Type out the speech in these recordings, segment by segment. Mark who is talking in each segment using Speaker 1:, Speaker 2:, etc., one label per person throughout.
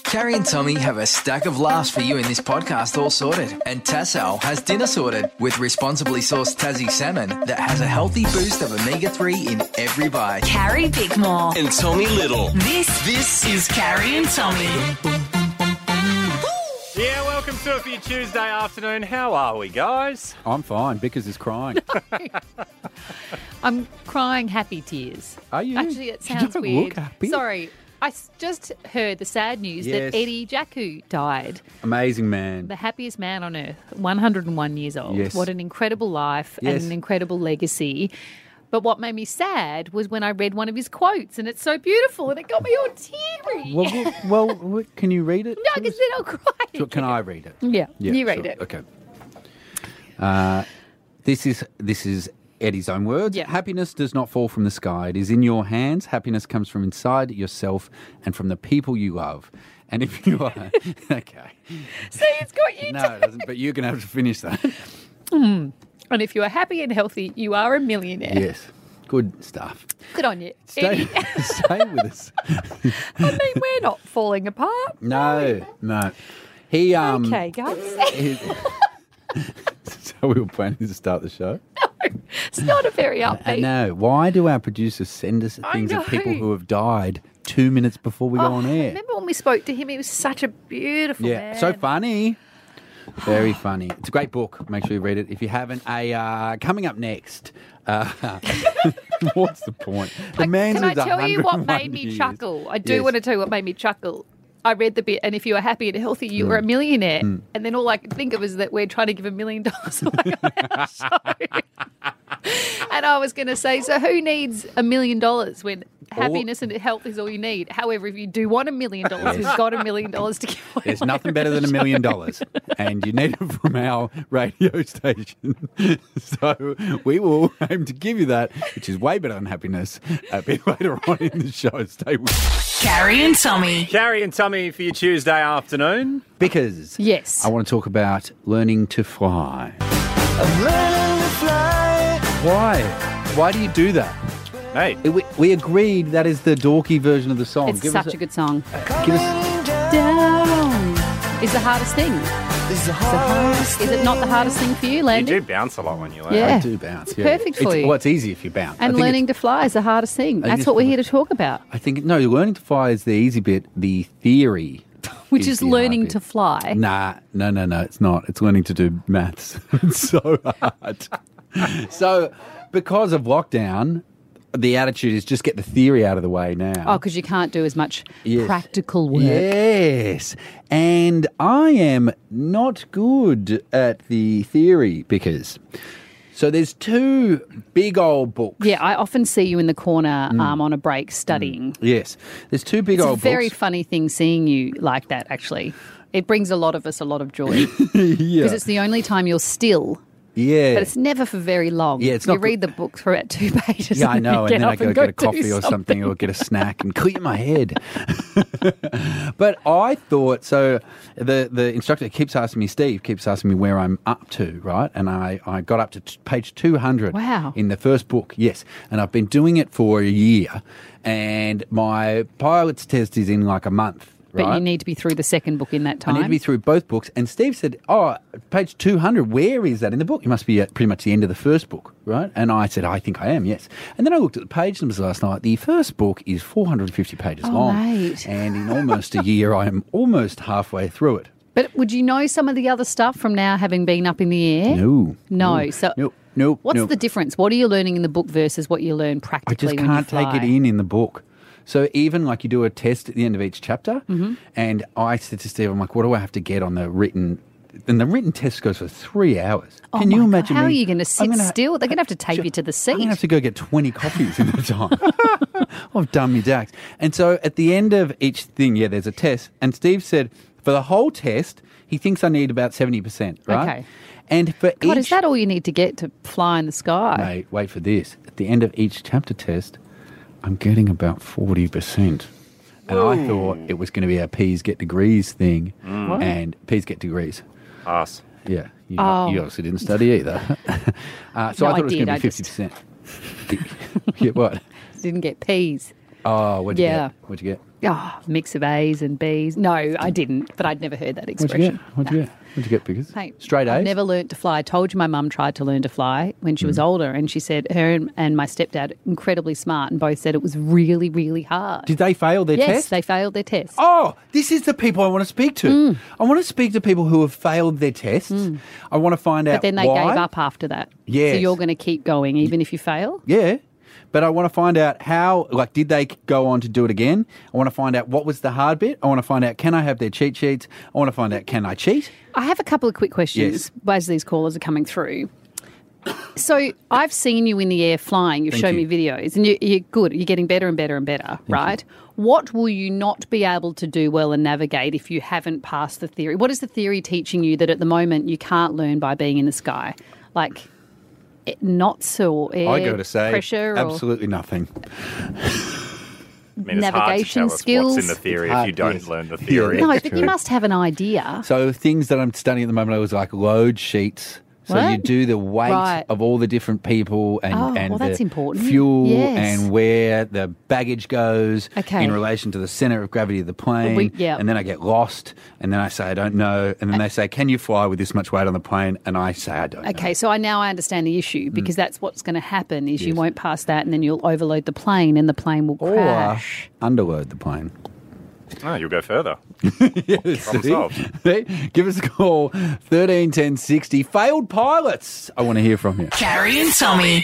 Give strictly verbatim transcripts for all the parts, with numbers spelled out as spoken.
Speaker 1: Carrie and Tommy have a stack of laughs for you in this podcast all sorted. And Tassal has dinner sorted with responsibly sourced Tassie salmon that has a healthy boost of omega three in every bite.
Speaker 2: Carrie Bickmore.
Speaker 3: And Tommy Little.
Speaker 2: This, this is Carrie and Tommy.
Speaker 4: Yeah, welcome to it for your Tuesday afternoon. How are we, guys?
Speaker 5: I'm fine. Bickers is crying.
Speaker 6: I'm crying happy tears.
Speaker 5: Are you?
Speaker 6: Actually, it
Speaker 5: You
Speaker 6: sounds
Speaker 5: don't
Speaker 6: weird.
Speaker 5: look happy.
Speaker 6: Sorry. I s- just heard the sad news
Speaker 5: Yes.
Speaker 6: that Eddie Jacku died.
Speaker 5: Amazing man.
Speaker 6: The happiest man on earth, one hundred and one years old.
Speaker 5: Yes.
Speaker 6: What an incredible life
Speaker 5: Yes.
Speaker 6: and an incredible legacy. But what made me sad was when I read one of his quotes, and it's so beautiful, and it got me all teary.
Speaker 5: Well, well, well, well, can you read it?
Speaker 6: no, because then I'll cry.
Speaker 5: So can I read it?
Speaker 6: Yeah, you read
Speaker 5: sure.
Speaker 6: it.
Speaker 5: Okay. Uh, this is this is Eddie's own words.
Speaker 6: Yeah.
Speaker 5: Happiness does not fall from the sky. It is in your hands. Happiness comes from inside yourself and from the people you love. And if you are okay,
Speaker 6: See, it's got you.
Speaker 5: no, it doesn't. But you're going to have to finish that.
Speaker 6: And if you are happy and healthy, you are a millionaire.
Speaker 5: Yes, good stuff.
Speaker 6: Good on you,
Speaker 5: Stay,
Speaker 6: Eddie.
Speaker 5: stay with us.
Speaker 6: I mean, we're not falling apart.
Speaker 5: No, no. He um.
Speaker 6: Okay, guys.
Speaker 5: he- so we were planning to start the show.
Speaker 6: It's not a very
Speaker 5: I
Speaker 6: upbeat.
Speaker 5: know. Why do our producers send us
Speaker 6: I
Speaker 5: things of people
Speaker 6: know.
Speaker 5: who have died two minutes before we go
Speaker 6: Oh,
Speaker 5: on air?
Speaker 6: Remember when we spoke to him? He was such a beautiful
Speaker 5: Yeah,
Speaker 6: man.
Speaker 5: so funny. Very funny. It's a great book. Make sure you read it if you haven't. A uh, coming up next. Uh, what's the point? The man's
Speaker 6: Can I
Speaker 5: lived
Speaker 6: tell you what
Speaker 5: one hundred and
Speaker 6: made
Speaker 5: one
Speaker 6: me
Speaker 5: years.
Speaker 6: chuckle? I do
Speaker 5: Yes.
Speaker 6: want to tell you what made me chuckle. I read the bit, and if you were happy and healthy, you were a millionaire.
Speaker 5: Mm.
Speaker 6: And then all I could think of was that we're trying to give a million dollars away on our show. And I was going to say, so who needs a million dollars when happiness and health is all you need? However, if you do want a million dollars, who's got a million dollars to give away?
Speaker 5: There's
Speaker 6: on
Speaker 5: nothing
Speaker 6: our
Speaker 5: better than a
Speaker 6: show?
Speaker 5: million dollars, and you need it from our radio station. So we will aim to give you that, which is way better than happiness, a bit later on in the show. Stay with us.
Speaker 2: Carrie and Tommy.
Speaker 4: Carrie and Tommy for your Tuesday afternoon.
Speaker 5: Because
Speaker 6: Yes.
Speaker 5: I want to talk about learning to fly. Why? Why do you do that?
Speaker 4: Hey,
Speaker 5: We, we agreed that is the dorky version of the song.
Speaker 6: It's
Speaker 5: Give
Speaker 6: such
Speaker 5: us
Speaker 6: a good song.
Speaker 5: Give us,
Speaker 6: Down is the hardest thing. Is the hardest Is it not the hardest thing for you,
Speaker 4: you
Speaker 6: Landy?
Speaker 4: do bounce a lot when you learn.
Speaker 6: Yeah.
Speaker 5: I do bounce. Yeah.
Speaker 6: perfect for
Speaker 5: It's-
Speaker 6: you.
Speaker 5: Well, it's easy if you bounce. I
Speaker 6: And
Speaker 5: think
Speaker 6: learning
Speaker 5: it's-
Speaker 6: to fly is the hardest thing.
Speaker 5: think
Speaker 6: That's
Speaker 5: it's
Speaker 6: what we're
Speaker 5: the-
Speaker 6: here to talk about,
Speaker 5: I think no, learning to fly is the easy bit. The theory,
Speaker 6: which is
Speaker 5: the hard
Speaker 6: learning
Speaker 5: bit.
Speaker 6: to fly.
Speaker 5: Nah, no, no, no. It's not. It's learning to do maths. It's so hard. So, because of lockdown, the attitude is just get the theory out of the way now.
Speaker 6: Oh, because you can't do as much
Speaker 5: Yes.
Speaker 6: practical work.
Speaker 5: Yes. And I am not good at the theory because. So there's two big old books.
Speaker 6: Yeah, I often see you in the corner um, on a break studying.
Speaker 5: Yes. There's two big
Speaker 6: It's a
Speaker 5: old
Speaker 6: very
Speaker 5: books.
Speaker 6: funny thing seeing you like that, actually. It brings a lot of us a lot of joy because
Speaker 5: yeah.
Speaker 6: it's the only time you're still,
Speaker 5: yeah.
Speaker 6: but it's never for very long.
Speaker 5: Yeah, it's
Speaker 6: you
Speaker 5: not
Speaker 6: read the book for about two pages.
Speaker 5: Yeah, I
Speaker 6: and then
Speaker 5: know.
Speaker 6: you
Speaker 5: And
Speaker 6: get
Speaker 5: then I
Speaker 6: up
Speaker 5: go
Speaker 6: and
Speaker 5: get a
Speaker 6: do
Speaker 5: coffee or something or get a snack and clear my head. But I thought, so the, the instructor keeps asking me, Steve keeps asking me where I'm up to, right? And I, I got up to t- page two hundred
Speaker 6: Wow.
Speaker 5: in the first book, yes. And I've been doing it for a year. And my pilot's test is in like a month.
Speaker 6: But
Speaker 5: right?
Speaker 6: you need to be through the second book in that
Speaker 5: I
Speaker 6: time.
Speaker 5: need to be through both books. And Steve said, oh, page two hundred, where is that in the book? You must be at pretty much the end of the first book, right? And I said, I think I am, yes. And then I looked at the page numbers last night. The first book is four hundred fifty pages
Speaker 6: Oh,
Speaker 5: long.
Speaker 6: mate.
Speaker 5: And in almost a year, I am almost halfway through it.
Speaker 6: But would you know some of the other stuff from now having been up in the air?
Speaker 5: No.
Speaker 6: No. So
Speaker 5: No, no,
Speaker 6: what's
Speaker 5: no.
Speaker 6: the difference? What are you learning in the book versus what you learn
Speaker 5: I
Speaker 6: practically
Speaker 5: just
Speaker 6: when you
Speaker 5: can't take
Speaker 6: fly?
Speaker 5: it in in the book. So even like you do a test at the end of each chapter,
Speaker 6: Mm-hmm.
Speaker 5: and I said to Steve, I'm like, what do I have to get on the written? And the written test goes for three hours.
Speaker 6: Oh
Speaker 5: Can
Speaker 6: my
Speaker 5: you
Speaker 6: God,
Speaker 5: imagine?
Speaker 6: how
Speaker 5: me-
Speaker 6: are you going to
Speaker 5: I'm
Speaker 6: sit
Speaker 5: gonna-
Speaker 6: still? They're going to have to tape you to the seat.
Speaker 5: I'm going to have to go get twenty coffees in the time. I've done me dax. And so at the end of each thing, yeah, there's a test. And Steve said for the whole test, he thinks I need about seventy percent, right?
Speaker 6: Okay.
Speaker 5: And for
Speaker 6: God,
Speaker 5: each...
Speaker 6: is that all you need to get to fly in the sky?
Speaker 5: Mate, wait for this. At the end of each chapter test, I'm getting about forty percent. And I thought it was going to be a P's get degrees thing.
Speaker 6: What?
Speaker 5: And P's get degrees.
Speaker 4: Us.
Speaker 5: Yeah. You,
Speaker 6: Oh.
Speaker 5: you obviously didn't study either. uh, so
Speaker 6: No,
Speaker 5: I thought
Speaker 6: I
Speaker 5: it was
Speaker 6: did,
Speaker 5: going to
Speaker 6: I
Speaker 5: be
Speaker 6: just-
Speaker 5: fifty percent. Yeah, what?
Speaker 6: Didn't get peas.
Speaker 5: Oh, what'd you
Speaker 6: Yeah.
Speaker 5: get? What'd you get?
Speaker 6: Oh, mix of A's and B's. No, I didn't, but I'd never heard that
Speaker 5: What'd you
Speaker 6: expression.
Speaker 5: get? What'd you get? What'd you get, Pickers?
Speaker 6: Hey,
Speaker 5: Straight A's?
Speaker 6: I never learnt to fly. I told you my mum tried to learn to fly when she was
Speaker 5: Mm.
Speaker 6: older, and she said her and, and my stepdad, incredibly smart, and both said it was really, really hard.
Speaker 5: Did they fail their
Speaker 6: yes,
Speaker 5: test?
Speaker 6: they failed their test.
Speaker 5: Oh, this is the people I want to speak to.
Speaker 6: Mm.
Speaker 5: I want to speak to people who have failed their tests. I want to find out
Speaker 6: But then they
Speaker 5: why.
Speaker 6: gave up after that.
Speaker 5: Yes.
Speaker 6: So you're going to keep going even if you fail?
Speaker 5: Yeah. But I want to find out how, like, did they go on to do it again? I want to find out what was the hard bit. I want to find out, can I have their cheat sheets? I want to find out, can I cheat?
Speaker 6: I have a couple of quick questions
Speaker 5: Yes.
Speaker 6: as these callers are coming through. So I've seen you in the air flying. You've
Speaker 5: Thank
Speaker 6: shown
Speaker 5: you.
Speaker 6: me videos, and you, you're good. You're getting better and better and better, right? What will you not be able to do well and navigate if you haven't passed the theory? What is the theory teaching you that at the moment you can't learn by being in the sky? Like eh, knots or air
Speaker 5: I got to say,
Speaker 6: pressure or
Speaker 5: absolutely nothing.
Speaker 4: I mean, it's
Speaker 6: navigation
Speaker 4: hard to tell us
Speaker 6: skills?
Speaker 4: what's in the theory
Speaker 5: It's
Speaker 4: if you
Speaker 5: hard,
Speaker 4: don't
Speaker 5: yes.
Speaker 4: learn the
Speaker 5: Yeah.
Speaker 4: theory.
Speaker 6: No,
Speaker 5: That's
Speaker 6: but
Speaker 5: true.
Speaker 6: you must have an idea.
Speaker 5: So things that I'm studying at the moment, I was like load sheets. So
Speaker 6: What?
Speaker 5: you do the weight
Speaker 6: Right.
Speaker 5: of all the different people and,
Speaker 6: Oh,
Speaker 5: and
Speaker 6: well, that's
Speaker 5: the
Speaker 6: important.
Speaker 5: fuel
Speaker 6: Yes.
Speaker 5: and where the baggage goes
Speaker 6: Okay.
Speaker 5: in relation to the centre of gravity of the plane.
Speaker 6: We- yeah.
Speaker 5: And then I get lost and then I say I don't know. And then they say, can you fly with this much weight on the plane? And I say I don't know.
Speaker 6: Okay, so I now I understand the issue because that's what's going to happen is you
Speaker 5: Yes.
Speaker 6: won't pass that and then you'll overload the plane and the plane will
Speaker 5: Or
Speaker 6: crash.
Speaker 5: underload the plane.
Speaker 4: Oh, you'll go further.
Speaker 5: Yes,
Speaker 4: Problem
Speaker 5: see?
Speaker 4: solved.
Speaker 5: See? Give us a call, thirteen ten sixty. Failed pilots. I want to hear from you.
Speaker 2: Carrie and Tommy.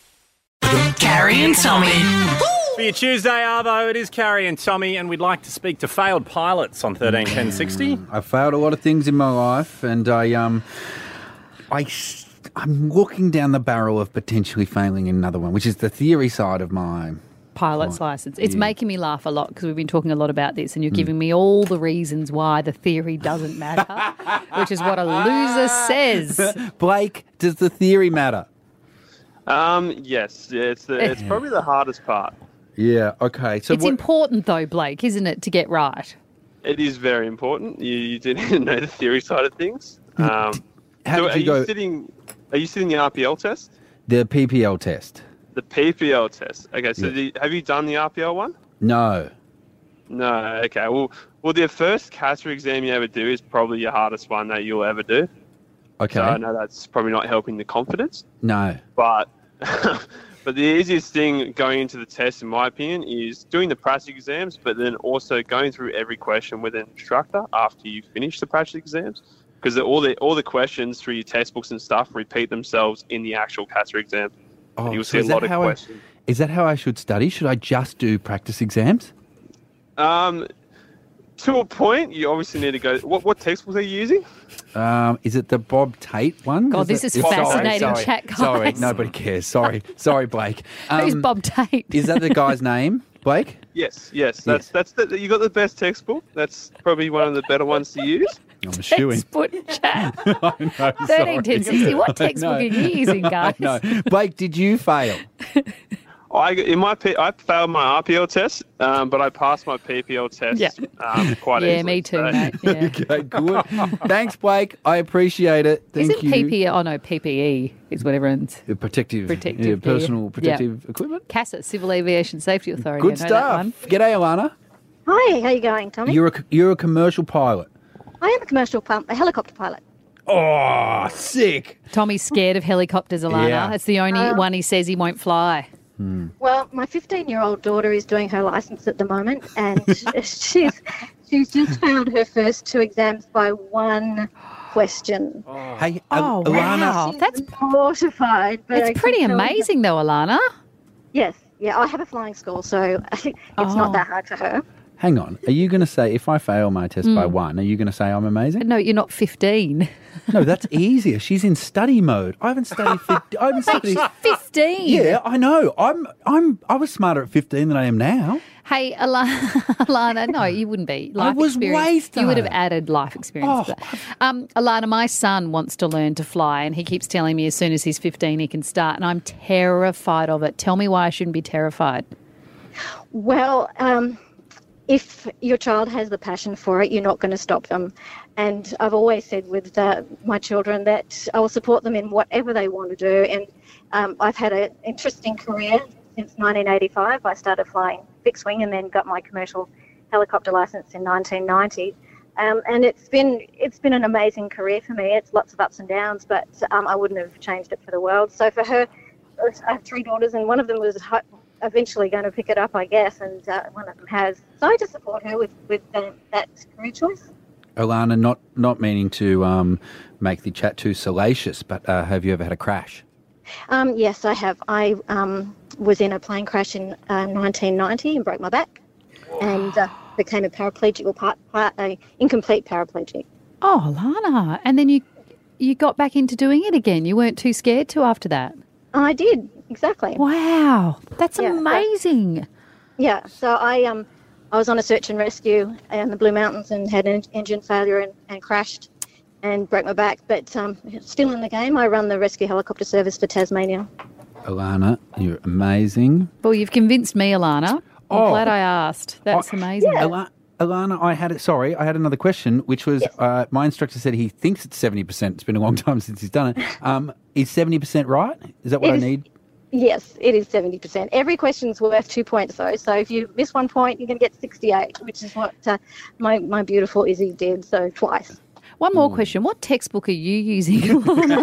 Speaker 2: Carrie and Tommy.
Speaker 4: For your Tuesday, Arvo, it is Carrie and Tommy, and we'd like to speak to failed pilots on thirteen ten sixty.
Speaker 5: I've failed a lot of things in my life, and I um, I s- I'm looking down the barrel of potentially failing in another one, which is the theory side of my.
Speaker 6: Pilot's
Speaker 5: Right.
Speaker 6: license. It's
Speaker 5: Yeah.
Speaker 6: making me laugh a lot because we've been talking a lot about this and you're giving me all the reasons why the theory doesn't matter, which is what a loser says.
Speaker 5: Blake, does the theory matter?
Speaker 3: Um, yes, yeah, it's the, it's probably the hardest part.
Speaker 5: Yeah. Okay. So
Speaker 6: It's
Speaker 5: what?
Speaker 6: important though, Blake, isn't it, to get right?
Speaker 3: It is very important. You, you didn't know the theory side of things. Um,
Speaker 5: How
Speaker 3: so
Speaker 5: did
Speaker 3: are
Speaker 5: you go?
Speaker 3: you sitting? Are you sitting the R P L test?
Speaker 5: The P P L test.
Speaker 3: The P P L test. Okay, so
Speaker 5: Yeah.
Speaker 3: the, have you done the R P L one?
Speaker 5: No.
Speaker 3: No. Okay. Well, well, the first C A S A exam you ever do is probably your hardest one that you'll ever do.
Speaker 5: Okay.
Speaker 3: So I know that's probably not helping the confidence,
Speaker 5: No.
Speaker 3: but but the easiest thing going into the test, in my opinion, is doing the practice exams, but then also going through every question with an instructor after you finish the practice exams, because all the all the questions through your textbooks and stuff repeat themselves in the actual C A S A exam.
Speaker 5: Oh,
Speaker 3: And you'll
Speaker 5: so
Speaker 3: see a
Speaker 5: is that
Speaker 3: lot of
Speaker 5: how I-
Speaker 3: questions.
Speaker 5: Is that how I should study? Should I just do practice exams?
Speaker 3: Um, to a point, you obviously need to go. What what textbooks are you using?
Speaker 5: Um, is it the Bob Tate one?
Speaker 6: God, this
Speaker 5: it-
Speaker 6: is
Speaker 5: Sorry,
Speaker 6: fascinating
Speaker 5: sorry,
Speaker 6: chat, guys.
Speaker 5: Sorry, nobody cares. Sorry, sorry, Blake.
Speaker 6: Who's
Speaker 5: Um,
Speaker 6: Bob Tate?
Speaker 5: Is that the guy's name, Blake?
Speaker 3: Yes, yes. That's that's the, you got the best textbook. That's probably one of the better ones to use.
Speaker 5: I'm assuming.
Speaker 6: Textbook chat.
Speaker 5: I know,
Speaker 6: thirteen ten
Speaker 5: sorry.
Speaker 6: sixty. What
Speaker 5: I
Speaker 6: textbook
Speaker 5: know.
Speaker 6: are you using, guys?
Speaker 5: No, Blake, did you fail?
Speaker 3: I in my P, I failed my R P L test, um, but I passed my P P L test
Speaker 6: Yeah.
Speaker 3: um, quite
Speaker 6: Yeah,
Speaker 3: easily.
Speaker 6: me too,
Speaker 3: So-
Speaker 6: mate. Yeah.
Speaker 5: Okay, good. Thanks, Blake. I appreciate it. Thank
Speaker 6: Isn't
Speaker 5: you.
Speaker 6: P P E? Oh no, P P E is what everyone's.
Speaker 5: The protective,
Speaker 6: Protective,
Speaker 5: yeah,
Speaker 6: yeah.
Speaker 5: personal
Speaker 6: Yeah.
Speaker 5: protective equipment.
Speaker 6: CASA, Civil Aviation Safety Authority.
Speaker 5: Good
Speaker 6: I know that
Speaker 5: stuff.
Speaker 6: one.
Speaker 5: G'day, Alana.
Speaker 7: Hi, how you going, Tommy?
Speaker 5: You're a you're a commercial pilot.
Speaker 7: I am a commercial pil- a helicopter pilot.
Speaker 5: Oh, sick.
Speaker 6: Tommy's scared of helicopters, Alana.
Speaker 5: Yeah.
Speaker 6: It's the only
Speaker 7: Uh,
Speaker 6: one he says he won't fly.
Speaker 7: Well, my fifteen-year-old daughter is doing her license at the moment, and she's she's just failed her first two exams by one question.
Speaker 5: Hey,
Speaker 6: Oh,
Speaker 5: Al- Alana.
Speaker 6: wow.
Speaker 7: She's
Speaker 6: that's-
Speaker 7: mortified. But I
Speaker 6: It's
Speaker 7: can
Speaker 6: pretty
Speaker 7: tell her-
Speaker 6: amazing, though, Alana.
Speaker 7: Yes, yeah, I have a flying school, so I think it's
Speaker 6: Oh.
Speaker 7: not that hard for her.
Speaker 5: Hang on. Are you going to say if I fail my test
Speaker 6: Hmm.
Speaker 5: by one, are you going to say I'm amazing?
Speaker 6: No, you're not fifteen.
Speaker 5: No, that's easier. She's in study mode. I haven't studied. fifty, I haven't studied.
Speaker 6: fifteen.
Speaker 5: Yeah, I know. I'm. I'm. I was smarter at fifteen than I am now.
Speaker 6: Hey, Alana, Alana, no, you wouldn't be. Life
Speaker 5: was
Speaker 6: experience.
Speaker 5: way
Speaker 6: You would have
Speaker 5: smarter.
Speaker 6: added life experience.
Speaker 5: Oh.
Speaker 6: to that. Um, Alana, my son wants to learn to fly, and he keeps telling me as soon as he's fifteen he can start, and I'm terrified of it. Tell me why I shouldn't be terrified.
Speaker 7: Well, um, if your child has the passion for it, you're not going to stop them. And I've always said with uh, my children that I will support them in whatever they want to do. And um, I've had an interesting career since nineteen eighty-five. I started flying fixed wing and then got my commercial helicopter license in nineteen ninety. Um, and it's been it's been an amazing career for me. It's lots of ups and downs, but um, I wouldn't have changed it for the world. So for her, I have three daughters, and one of them was eventually going to pick it up, I guess, and uh, one of them has. So I just support her with, with uh, that career choice.
Speaker 5: Alana, not not meaning to um, make the chat too salacious, but uh, have you ever had a crash?
Speaker 7: Um, yes, I have. I um, was in a plane crash in uh, nineteen ninety and broke my back, and uh, became a paraplegic, or part, part uh, incomplete paraplegic.
Speaker 6: Oh, Alana. And then you you got back into doing it again. You weren't too scared to after that.
Speaker 7: I did, exactly.
Speaker 6: Wow, that's
Speaker 7: Yeah,
Speaker 6: amazing.
Speaker 7: Yeah, so I um I was on a search and rescue in the Blue Mountains and had an engine failure and, and crashed and broke my back. But um, still in the game, I run the rescue helicopter service for Tasmania.
Speaker 5: Alana, you're amazing.
Speaker 6: Well, you've convinced me, Alana. I'm
Speaker 5: Oh.
Speaker 6: glad I asked. That's
Speaker 5: Oh,
Speaker 6: amazing.
Speaker 5: Ala- Alana, I had it. Sorry, I had another question, which was uh, my instructor said he thinks it's seventy percent. It's been a long time since he's done it. Um, is seventy percent right? Is that what
Speaker 7: It
Speaker 5: I
Speaker 7: is-
Speaker 5: need?
Speaker 7: Yes, it is seventy percent. Every question's worth two points, though. So if you miss one point, you're going to get sixty-eight, which is what uh, my, my beautiful Izzy did, so twice.
Speaker 6: One more question. What textbook are you using, Alana?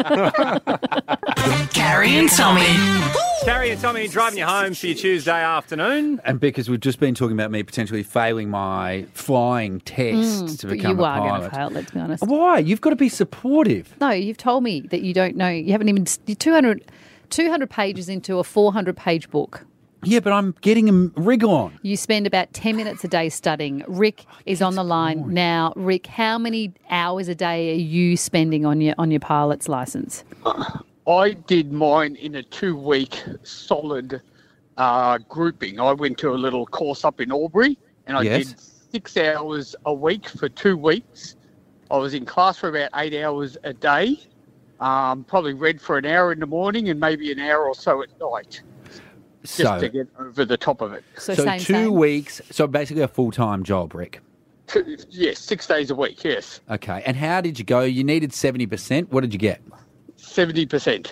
Speaker 2: Carrie and Tommy.
Speaker 4: Carrie and Tommy driving you home for your Tuesday afternoon.
Speaker 5: And because we've just been talking about me potentially failing my flying test to
Speaker 6: But
Speaker 5: become
Speaker 6: you
Speaker 5: a
Speaker 6: are going to
Speaker 5: pilot.
Speaker 6: fail, let's be honest.
Speaker 5: Why? You've got to be supportive.
Speaker 6: No, you've told me that you don't know. You haven't even... You're two hundred, two hundred pages into a four hundred page book.
Speaker 5: Yeah, but I'm getting a wriggle on.
Speaker 6: You spend about ten minutes a day studying. Rick is on the line now. Rick, how many hours a day are you spending on your on your pilot's license?
Speaker 8: I did mine in a two-week solid uh, grouping. I went to a little course up in Albury, and I
Speaker 5: Yes.
Speaker 8: did six hours a week for two weeks. I was in class for about eight hours a day, um, probably read for an hour in the morning and maybe an hour or so at night, just
Speaker 5: So,
Speaker 8: to get over the top of it.
Speaker 6: So,
Speaker 5: so
Speaker 6: same,
Speaker 5: two
Speaker 6: same.
Speaker 5: weeks. So basically a full-time job, Rick.
Speaker 8: Two, yes, six days a week, yes,
Speaker 5: Okay. And how did you go? You needed seventy percent. What did you get?
Speaker 8: seventy percent.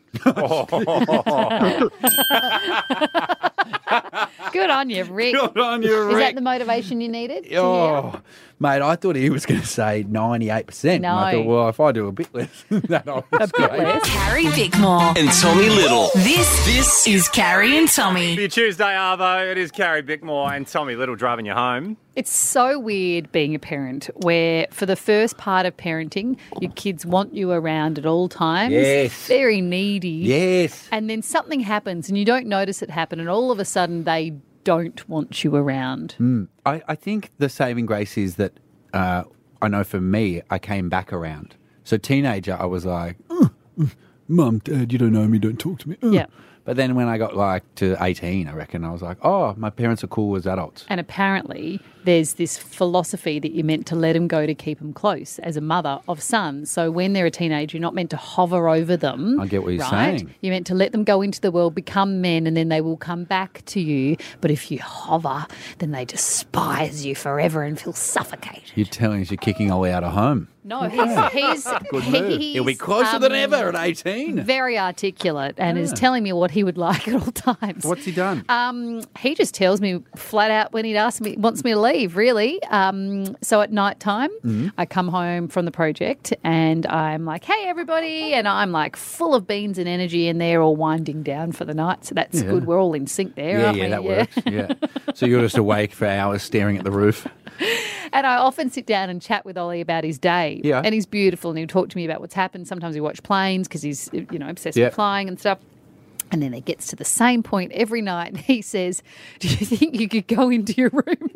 Speaker 6: Good on you, Rick.
Speaker 5: Good on you,
Speaker 6: Is
Speaker 5: Rick.
Speaker 6: that the motivation you needed? to hear?
Speaker 5: Oh, mate, I thought he was going to say ninety-eight percent. And I
Speaker 6: No.
Speaker 5: thought, well, if I do a bit less than that, I'll
Speaker 6: A bit less.
Speaker 2: Carrie Bickmore.
Speaker 9: And Tommy Little.
Speaker 2: This, this is Carrie and
Speaker 4: For
Speaker 2: Tommy.
Speaker 4: your Tuesday arvo, it is Carrie Bickmore and Tommy Little driving you home.
Speaker 6: It's so weird being a parent where for the first part of parenting, your kids want you around at all times.
Speaker 5: Yes.
Speaker 6: Very needy.
Speaker 5: Yes.
Speaker 6: And then something happens and you don't notice it happen and all of a sudden they don't want you around.
Speaker 5: I, I think the saving grace is that uh, I know for me, I came back around. So teenager, I was like, oh, Mum, Dad, you don't know me, don't talk to me. Oh.
Speaker 6: Yeah.
Speaker 5: But then when I got like to eighteen, I reckon, I was like, oh, my parents are cool as adults.
Speaker 6: And apparently, there's this philosophy that you're meant to let them go to keep them close as a mother of sons. So when they're a teenager, you're not meant to hover over them.
Speaker 5: I get what you're
Speaker 6: right?
Speaker 5: saying.
Speaker 6: You're meant to let them go into the world, become men, and then they will come back to you. But if you hover, then they despise you forever and feel suffocated.
Speaker 5: You're telling us you're kicking Ollie out of home.
Speaker 6: No, he's, he's,
Speaker 5: Good move.
Speaker 6: he's
Speaker 5: He'll be closer than
Speaker 6: um,
Speaker 5: ever at eighteen.
Speaker 6: very articulate and is telling me what he would like at all times.
Speaker 5: What's he done?
Speaker 6: Um, he just tells me flat out when he asks me, wants me to leave, really. Um, so at night time,
Speaker 5: Mm-hmm.
Speaker 6: I come home from the project and I'm like, hey, everybody. And I'm like full of beans and energy and they're all winding down for the night. So that's
Speaker 5: Yeah.
Speaker 6: good. We're all in sync there,
Speaker 5: yeah,
Speaker 6: aren't
Speaker 5: yeah,
Speaker 6: we?
Speaker 5: that works. Yeah. So you're just awake for hours staring at the roof.
Speaker 6: And I often sit down and chat with Ollie about his day.
Speaker 5: Yeah.
Speaker 6: And he's beautiful and he'll talk to me about what's happened. Sometimes we watch planes because he's, you know, obsessed
Speaker 5: Yeah.
Speaker 6: with flying and stuff. And then it gets to the same point every night and he says, do you think you could go into your room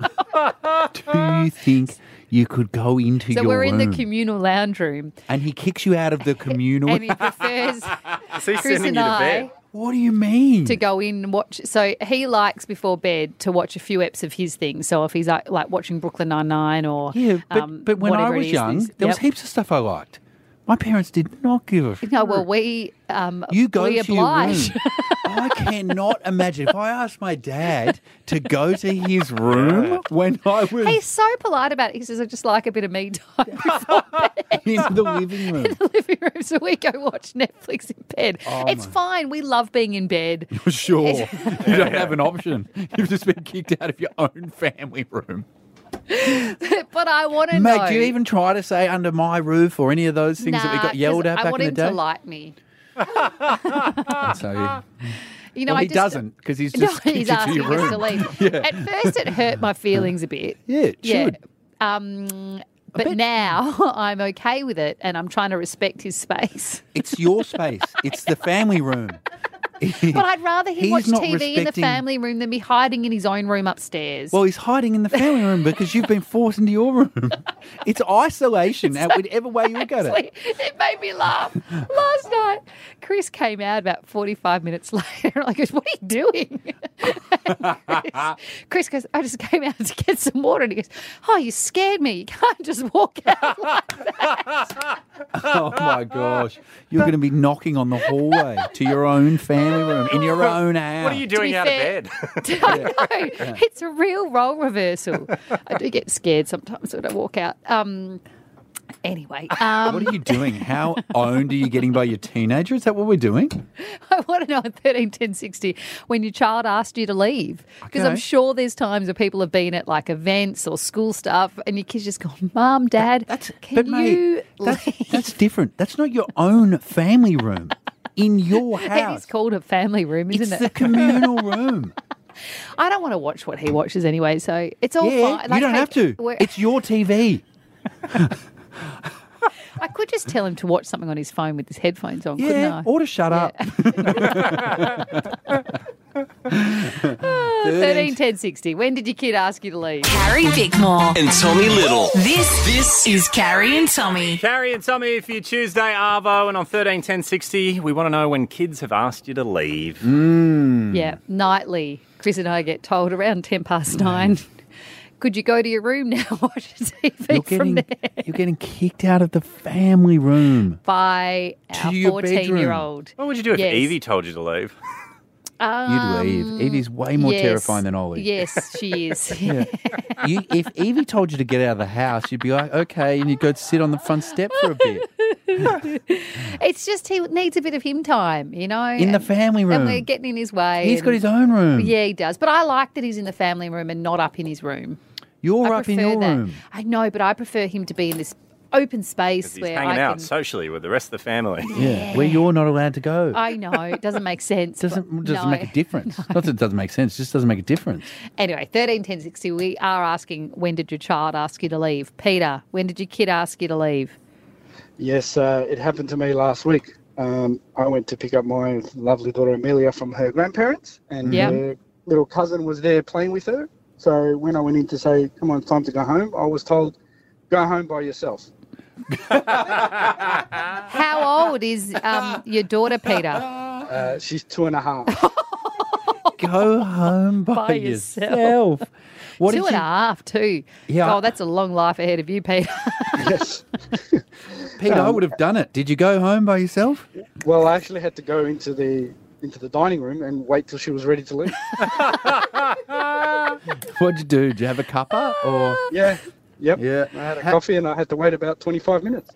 Speaker 6: now?
Speaker 5: Do you think you could go into
Speaker 6: So
Speaker 5: your
Speaker 6: we're in
Speaker 5: room?
Speaker 6: the communal lounge room
Speaker 5: and he kicks you out of the communal.
Speaker 6: and he prefers
Speaker 4: Is he
Speaker 6: Chris
Speaker 4: sending
Speaker 6: and
Speaker 4: you to
Speaker 6: I
Speaker 4: bed?
Speaker 5: What do you mean?
Speaker 6: to go in and watch. So he likes before bed to watch a few eps of his things. So if he's like, like watching Brooklyn Nine-Nine or
Speaker 5: yeah, but,
Speaker 6: um,
Speaker 5: but when I
Speaker 6: whatever it
Speaker 5: was
Speaker 6: is,
Speaker 5: young,
Speaker 6: this-
Speaker 5: there was
Speaker 6: Yep.
Speaker 5: heaps of stuff I liked. My parents did not give a.
Speaker 6: No, well, we um,
Speaker 5: You go
Speaker 6: we
Speaker 5: to your
Speaker 6: oblige.
Speaker 5: room. I cannot imagine if I asked my dad to go to his room when I was
Speaker 6: He's so polite about it. He says, I just like a bit of me time before bed.
Speaker 5: in the living room.
Speaker 6: In the living room, so we go watch Netflix in bed.
Speaker 5: Oh,
Speaker 6: it's
Speaker 5: my-
Speaker 6: fine. We love being in bed.
Speaker 5: Sure. You don't have an option. You've just been kicked out of your own family room.
Speaker 6: But I want to know.
Speaker 5: Mate, do you even try to say under my roof or any of those things that we
Speaker 6: Nah,
Speaker 5: got yelled
Speaker 6: 'cause
Speaker 5: at
Speaker 6: I
Speaker 5: back
Speaker 6: want
Speaker 5: in the
Speaker 6: him
Speaker 5: day?
Speaker 6: to like me.
Speaker 5: So,
Speaker 6: You know,
Speaker 5: well,
Speaker 6: I
Speaker 5: he
Speaker 6: just,
Speaker 5: doesn't because he's
Speaker 6: No,
Speaker 5: just kicked
Speaker 6: he's
Speaker 5: you to
Speaker 6: asking
Speaker 5: your
Speaker 6: us
Speaker 5: room.
Speaker 6: to leave.
Speaker 5: Yeah.
Speaker 6: At first, it hurt my feelings a bit.
Speaker 5: Yeah, it
Speaker 6: Yeah.
Speaker 5: should.
Speaker 6: Um, but
Speaker 5: bet-
Speaker 6: now I'm okay with it, and I'm trying to respect his space.
Speaker 5: It's your space. It's the family room.
Speaker 6: But I'd rather him
Speaker 5: He's
Speaker 6: watch
Speaker 5: not
Speaker 6: T V in the
Speaker 5: respecting-
Speaker 6: family room than be hiding in his own room upstairs.
Speaker 5: Well, he's hiding in the family room because you've been forced into your room. It's isolation, at whichever way you look at it.
Speaker 6: Actually, it made me laugh. Last night, Chris came out about forty-five minutes later, and I goes, "What are you doing?" Chris, Chris goes, "I just came out to get some water." And he goes, "Oh, you scared me. You can't just walk out like that."
Speaker 5: Oh my gosh. You're going to be knocking on the hallway to your own family room in your own house.
Speaker 4: What are you
Speaker 6: To
Speaker 4: doing
Speaker 6: be
Speaker 4: out
Speaker 6: fair-
Speaker 4: of bed?
Speaker 6: I know. It's a real role reversal. I do get scared sometimes when I walk out. Um, anyway, um,
Speaker 5: What are you doing? How owned are you getting by your teenager? Is that what we're doing?
Speaker 6: I want to know at thirteen ten sixty when your child asked you to leave. Because I'm
Speaker 5: Okay.
Speaker 6: sure there's times where people have been at like events or school stuff and your kids just go, Mum, Dad,
Speaker 5: That's,
Speaker 6: can
Speaker 5: but
Speaker 6: you
Speaker 5: mate, that's,
Speaker 6: leave?
Speaker 5: that's different. That's not your own family room in your
Speaker 6: It
Speaker 5: house.
Speaker 6: is called a family room, isn't
Speaker 5: It's
Speaker 6: it?
Speaker 5: the communal room.
Speaker 6: I don't want to watch what he watches anyway, so it's all
Speaker 5: Yeah,
Speaker 6: fine.
Speaker 5: you don't
Speaker 6: hey,
Speaker 5: have to.
Speaker 6: we're-
Speaker 5: It's your T V.
Speaker 6: I could just tell him to watch something on his phone with his headphones on, couldn't
Speaker 5: Yeah,
Speaker 6: I?
Speaker 5: or to shut up.
Speaker 6: thirteen ten sixty. When did your kid ask you to leave?
Speaker 2: Carrie Bickmore.
Speaker 9: And Tommy Little.
Speaker 2: This, this is Carrie and Tommy.
Speaker 4: Carrie and Tommy for your Tuesday Arvo, and on thirteen ten sixty, we want to know when kids have asked you to leave.
Speaker 5: Mm.
Speaker 6: Yeah, nightly. Chris and I get told around ten past nine. Could you go to your room now and watch a T V
Speaker 5: You're
Speaker 6: from
Speaker 5: getting,
Speaker 6: there?
Speaker 5: you're getting kicked out of the family room.
Speaker 6: By our
Speaker 5: To your
Speaker 6: fourteen-year-old.
Speaker 4: What would you do if
Speaker 6: Yes.
Speaker 4: Evie told you to leave?
Speaker 5: You'd leave. Evie's way more
Speaker 6: yes.
Speaker 5: terrifying than Ollie.
Speaker 6: Yes, she is.
Speaker 5: Yeah. You, if Evie told you to get out of the house, you'd be like, okay, and you'd go sit on the front step for a bit.
Speaker 6: It's just he needs a bit of him time, you know.
Speaker 5: In the
Speaker 6: and-
Speaker 5: family room.
Speaker 6: And we're getting in his way.
Speaker 5: He's
Speaker 6: and-
Speaker 5: got his own room.
Speaker 6: Yeah, he does. But I like that he's in the family room and not up in his room.
Speaker 5: You're
Speaker 6: I
Speaker 5: up in
Speaker 6: prefer
Speaker 5: your
Speaker 6: that.
Speaker 5: room.
Speaker 6: I know, but I prefer him to be in this open space
Speaker 4: He's
Speaker 6: where
Speaker 4: hanging
Speaker 6: I
Speaker 4: out
Speaker 6: can.
Speaker 4: socially with the rest of the family.
Speaker 5: Yeah, where you're not allowed to go.
Speaker 6: I know it doesn't make sense.
Speaker 5: doesn't
Speaker 6: but
Speaker 5: doesn't
Speaker 6: no.
Speaker 5: make a difference. Not that it doesn't make sense, it just doesn't make a difference.
Speaker 6: Anyway, thirteen ten sixty. We are asking, when did your child ask you to leave? Peter, when did your kid ask you to leave?
Speaker 10: Yes, uh, it happened to me last week. Um, I went to pick up my lovely daughter Amelia from her grandparents, and
Speaker 6: Yeah.
Speaker 10: her little cousin was there playing with her. So when I went in to say, come on, it's time to go home, I was told, go home by yourself.
Speaker 6: How old is um, your daughter, Peter?
Speaker 10: Uh, she's two and a half.
Speaker 5: Go home by,
Speaker 6: By
Speaker 5: yourself.
Speaker 6: yourself.
Speaker 5: What
Speaker 6: Two
Speaker 5: did
Speaker 6: and
Speaker 5: you,
Speaker 6: a half, too.
Speaker 5: Yeah.
Speaker 6: Oh, that's a long life ahead of you, Peter.
Speaker 10: Yes.
Speaker 5: Peter, I would have done it. Did you go home by yourself?
Speaker 10: Well, I actually had to go into the into the dining room and wait till she was ready to leave.
Speaker 5: What'd you do? Did you have a cuppa or?
Speaker 10: Yeah. Yep.
Speaker 5: Yeah.
Speaker 10: I had a coffee and I had to wait about twenty-five minutes.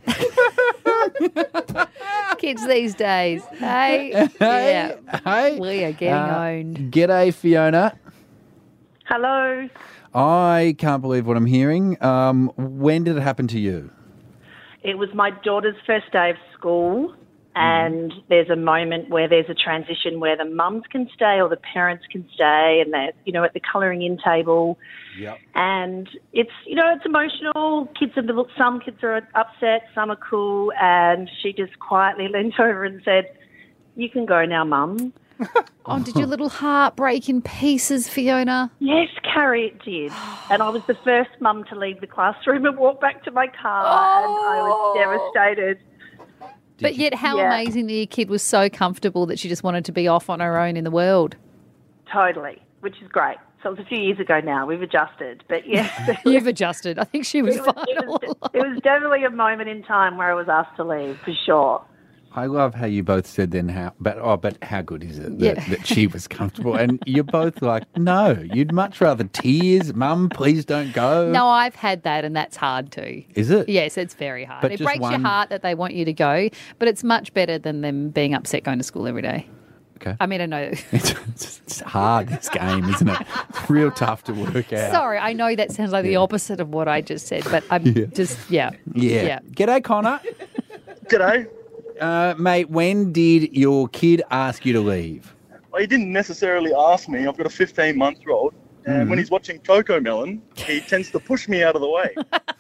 Speaker 6: Kids these days. Hey.
Speaker 5: Hey,
Speaker 6: Yeah.
Speaker 5: hey.
Speaker 6: We are getting
Speaker 5: Uh,
Speaker 6: owned.
Speaker 5: G'day, Fiona.
Speaker 11: Hello.
Speaker 5: I can't believe what I'm hearing. Um, when did it happen to you?
Speaker 11: It was my daughter's first day of school, and there's a moment where there's a transition where the mums can stay or the parents can stay, and they're, you know, at the colouring in table.
Speaker 5: Yep.
Speaker 11: And it's, you know, it's emotional. Kids are, little- some kids are upset, some are cool, and she just quietly leant over and said, "You can go now, Mum."
Speaker 6: Oh, did your little heart break in pieces, Fiona?
Speaker 11: Yes, Carrie, it did. And I was the first mum to leave the classroom and walk back to my car,
Speaker 6: Oh.
Speaker 11: and I was devastated.
Speaker 6: But yet how
Speaker 11: Yeah.
Speaker 6: amazing that your kid was so comfortable that she just wanted to be off on her own in the world.
Speaker 11: Totally, which is great. So it was a few years ago now. We've adjusted. But yes,
Speaker 6: You've adjusted. I think she was
Speaker 11: it was,
Speaker 6: fine
Speaker 11: it
Speaker 6: all
Speaker 11: was,
Speaker 6: along.
Speaker 11: it was definitely a moment in time where I was asked to leave, for sure.
Speaker 5: I love how you both said then how, but oh, but how good is it that,
Speaker 6: Yeah.
Speaker 5: that she was comfortable? And you're both like, no, you'd much rather tears. Mum, please don't go.
Speaker 6: No, I've had that, and that's hard too.
Speaker 5: Is it?
Speaker 6: Yes, it's very hard.
Speaker 5: But
Speaker 6: It
Speaker 5: just
Speaker 6: breaks your
Speaker 5: one-
Speaker 6: heart that they want you to go, but it's much better than them being upset going to school every day.
Speaker 5: Okay.
Speaker 6: I mean, I know.
Speaker 5: It's, it's, it's hard, this game, isn't it? It's real tough to work out.
Speaker 6: Sorry, I know that sounds like the opposite of what I just said, but I'm
Speaker 5: Yeah.
Speaker 6: just, yeah.
Speaker 5: Yeah.
Speaker 6: Yeah.
Speaker 5: G'day, Connor.
Speaker 9: G'day.
Speaker 5: Uh, mate, when did your kid ask you to leave?
Speaker 9: Well, he didn't necessarily ask me. I've got a fifteen-month-old, and
Speaker 5: Mhm.
Speaker 9: when he's watching Coco Melon, he tends to push me out of the way.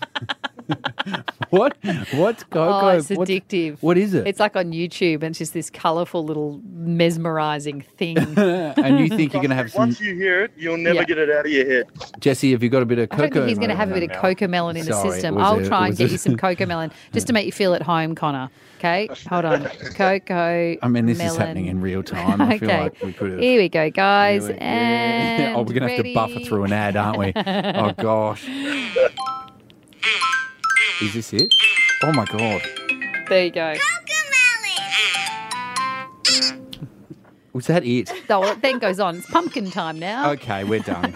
Speaker 5: What? What's Coco?
Speaker 6: Oh, it's
Speaker 5: What's-
Speaker 6: addictive.
Speaker 5: What is it?
Speaker 6: It's like on YouTube, and it's just this colourful little mesmerising thing.
Speaker 5: And you think you're going to have some...
Speaker 9: Once you hear it, you'll never
Speaker 6: Yeah.
Speaker 9: get it out of your head.
Speaker 5: Jesse, have you got a bit of
Speaker 6: I
Speaker 5: cocoa?
Speaker 6: don't think he's going to have a bit of cocoa melon in the
Speaker 5: Sorry,
Speaker 6: system.
Speaker 5: it was
Speaker 6: I'll
Speaker 5: a-
Speaker 6: try
Speaker 5: it
Speaker 6: and
Speaker 5: was
Speaker 6: get
Speaker 5: a-
Speaker 6: you some cocoa melon just to make you feel at home, Connor. Okay, hold on. Cocoa.
Speaker 5: I mean, this
Speaker 6: melon.
Speaker 5: is happening in real time. I feel
Speaker 6: Okay.
Speaker 5: like we could have...
Speaker 6: Here we go, guys.
Speaker 5: Here we-
Speaker 6: And
Speaker 5: yeah. Oh, we're going to have to buffer
Speaker 6: ready.
Speaker 5: through an ad, aren't we? Oh, gosh. Is this it? Oh, my God.
Speaker 6: There you go.
Speaker 5: Was that it?
Speaker 6: Oh, well, it then goes on. It's pumpkin time now.
Speaker 5: Okay, we're done.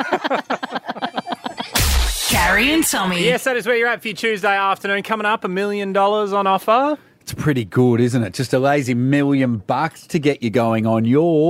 Speaker 2: Carrie and Tommy.
Speaker 4: Yes, that is where you're at for your Tuesday afternoon. Coming up, a million dollars on offer.
Speaker 5: It's pretty good, isn't it? Just a lazy million bucks to get you going on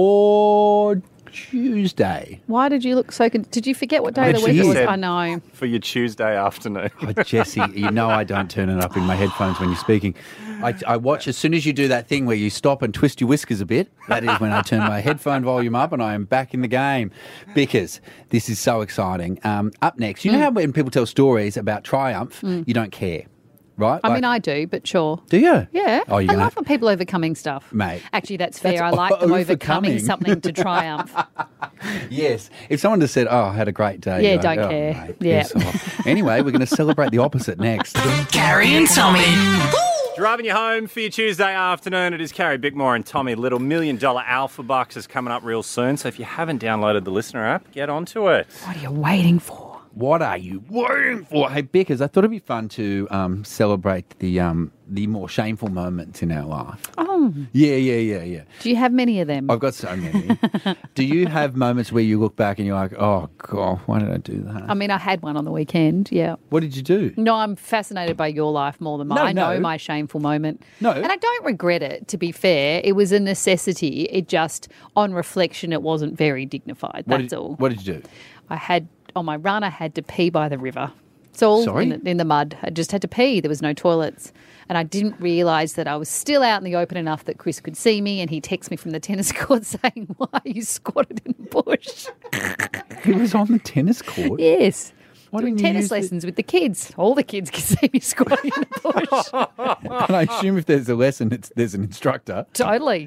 Speaker 5: your Tuesday.
Speaker 6: Why did you look so... Con- did you forget what day of the
Speaker 5: Actually,
Speaker 6: week it was?
Speaker 4: said-
Speaker 6: I know.
Speaker 4: For your Tuesday afternoon.
Speaker 5: Oh, Jesse, you know I don't turn it up in my headphones when you're speaking. I, I watch as soon as you do that thing where you stop and twist your whiskers a bit. That is when I turn my headphone volume up and I am back in the game because this is so exciting. Um, up next, you know how when people tell stories about triumph,
Speaker 6: Mm.
Speaker 5: you don't care, right?
Speaker 6: I
Speaker 5: Like-
Speaker 6: mean, I do, but sure.
Speaker 5: do you?
Speaker 6: Yeah.
Speaker 5: Oh, you're
Speaker 6: I
Speaker 5: gonna
Speaker 6: love when people overcoming stuff.
Speaker 5: Mate.
Speaker 6: Actually, that's fair.
Speaker 5: That's
Speaker 6: I like them
Speaker 5: overcoming.
Speaker 6: overcoming something to triumph.
Speaker 5: Yes. If someone just said, "Oh, I had a great day,"
Speaker 6: Yeah,
Speaker 5: you're like,
Speaker 6: don't
Speaker 5: "Oh,
Speaker 6: care."
Speaker 5: mate,
Speaker 6: Yeah.
Speaker 5: piss off." Anyway, we're going to celebrate the opposite next.
Speaker 2: Carrie and Tommy.
Speaker 4: Driving you home for your Tuesday afternoon. It is Carrie Bickmore and Tommy Little. Million dollar Alpha Bucks is coming up real soon. So if you haven't downloaded the listener app, get onto it.
Speaker 6: What are you waiting for?
Speaker 5: What are you waiting for? Hey, Bickers, I thought it'd be fun to um, celebrate the um, the more shameful moments in our life.
Speaker 6: Oh,
Speaker 5: Yeah, yeah, yeah, yeah.
Speaker 6: do you have many of them?
Speaker 5: I've got so many. Do you have moments where you look back and you're like, oh, God, why did I do that?
Speaker 6: I mean, I had one on the weekend, yeah.
Speaker 5: What did you do?
Speaker 6: No, I'm fascinated by your life more than mine.
Speaker 5: No,
Speaker 6: I know
Speaker 5: no.
Speaker 6: my shameful moment.
Speaker 5: No.
Speaker 6: And I don't regret it, to be fair. It was a necessity. It just, on reflection, it wasn't very dignified.
Speaker 5: What
Speaker 6: That's
Speaker 5: did,
Speaker 6: all.
Speaker 5: What did you do?
Speaker 6: I had, on my run, I had to pee by the river. It's all
Speaker 5: Sorry?
Speaker 6: in the, in the mud. I just had to pee. There was no toilets. And I didn't realise that I was still out in the open enough that Chris could see me, and he texted me from the tennis court saying, why are you squatted in the bush?
Speaker 5: He was on the tennis court.
Speaker 6: Yes.
Speaker 5: Why
Speaker 6: Doing
Speaker 5: didn't you
Speaker 6: tennis
Speaker 5: use the-
Speaker 6: lessons with the kids. All the kids can see me squatting in the bush.
Speaker 5: And I assume if there's a lesson, it's, there's an instructor.
Speaker 6: Totally.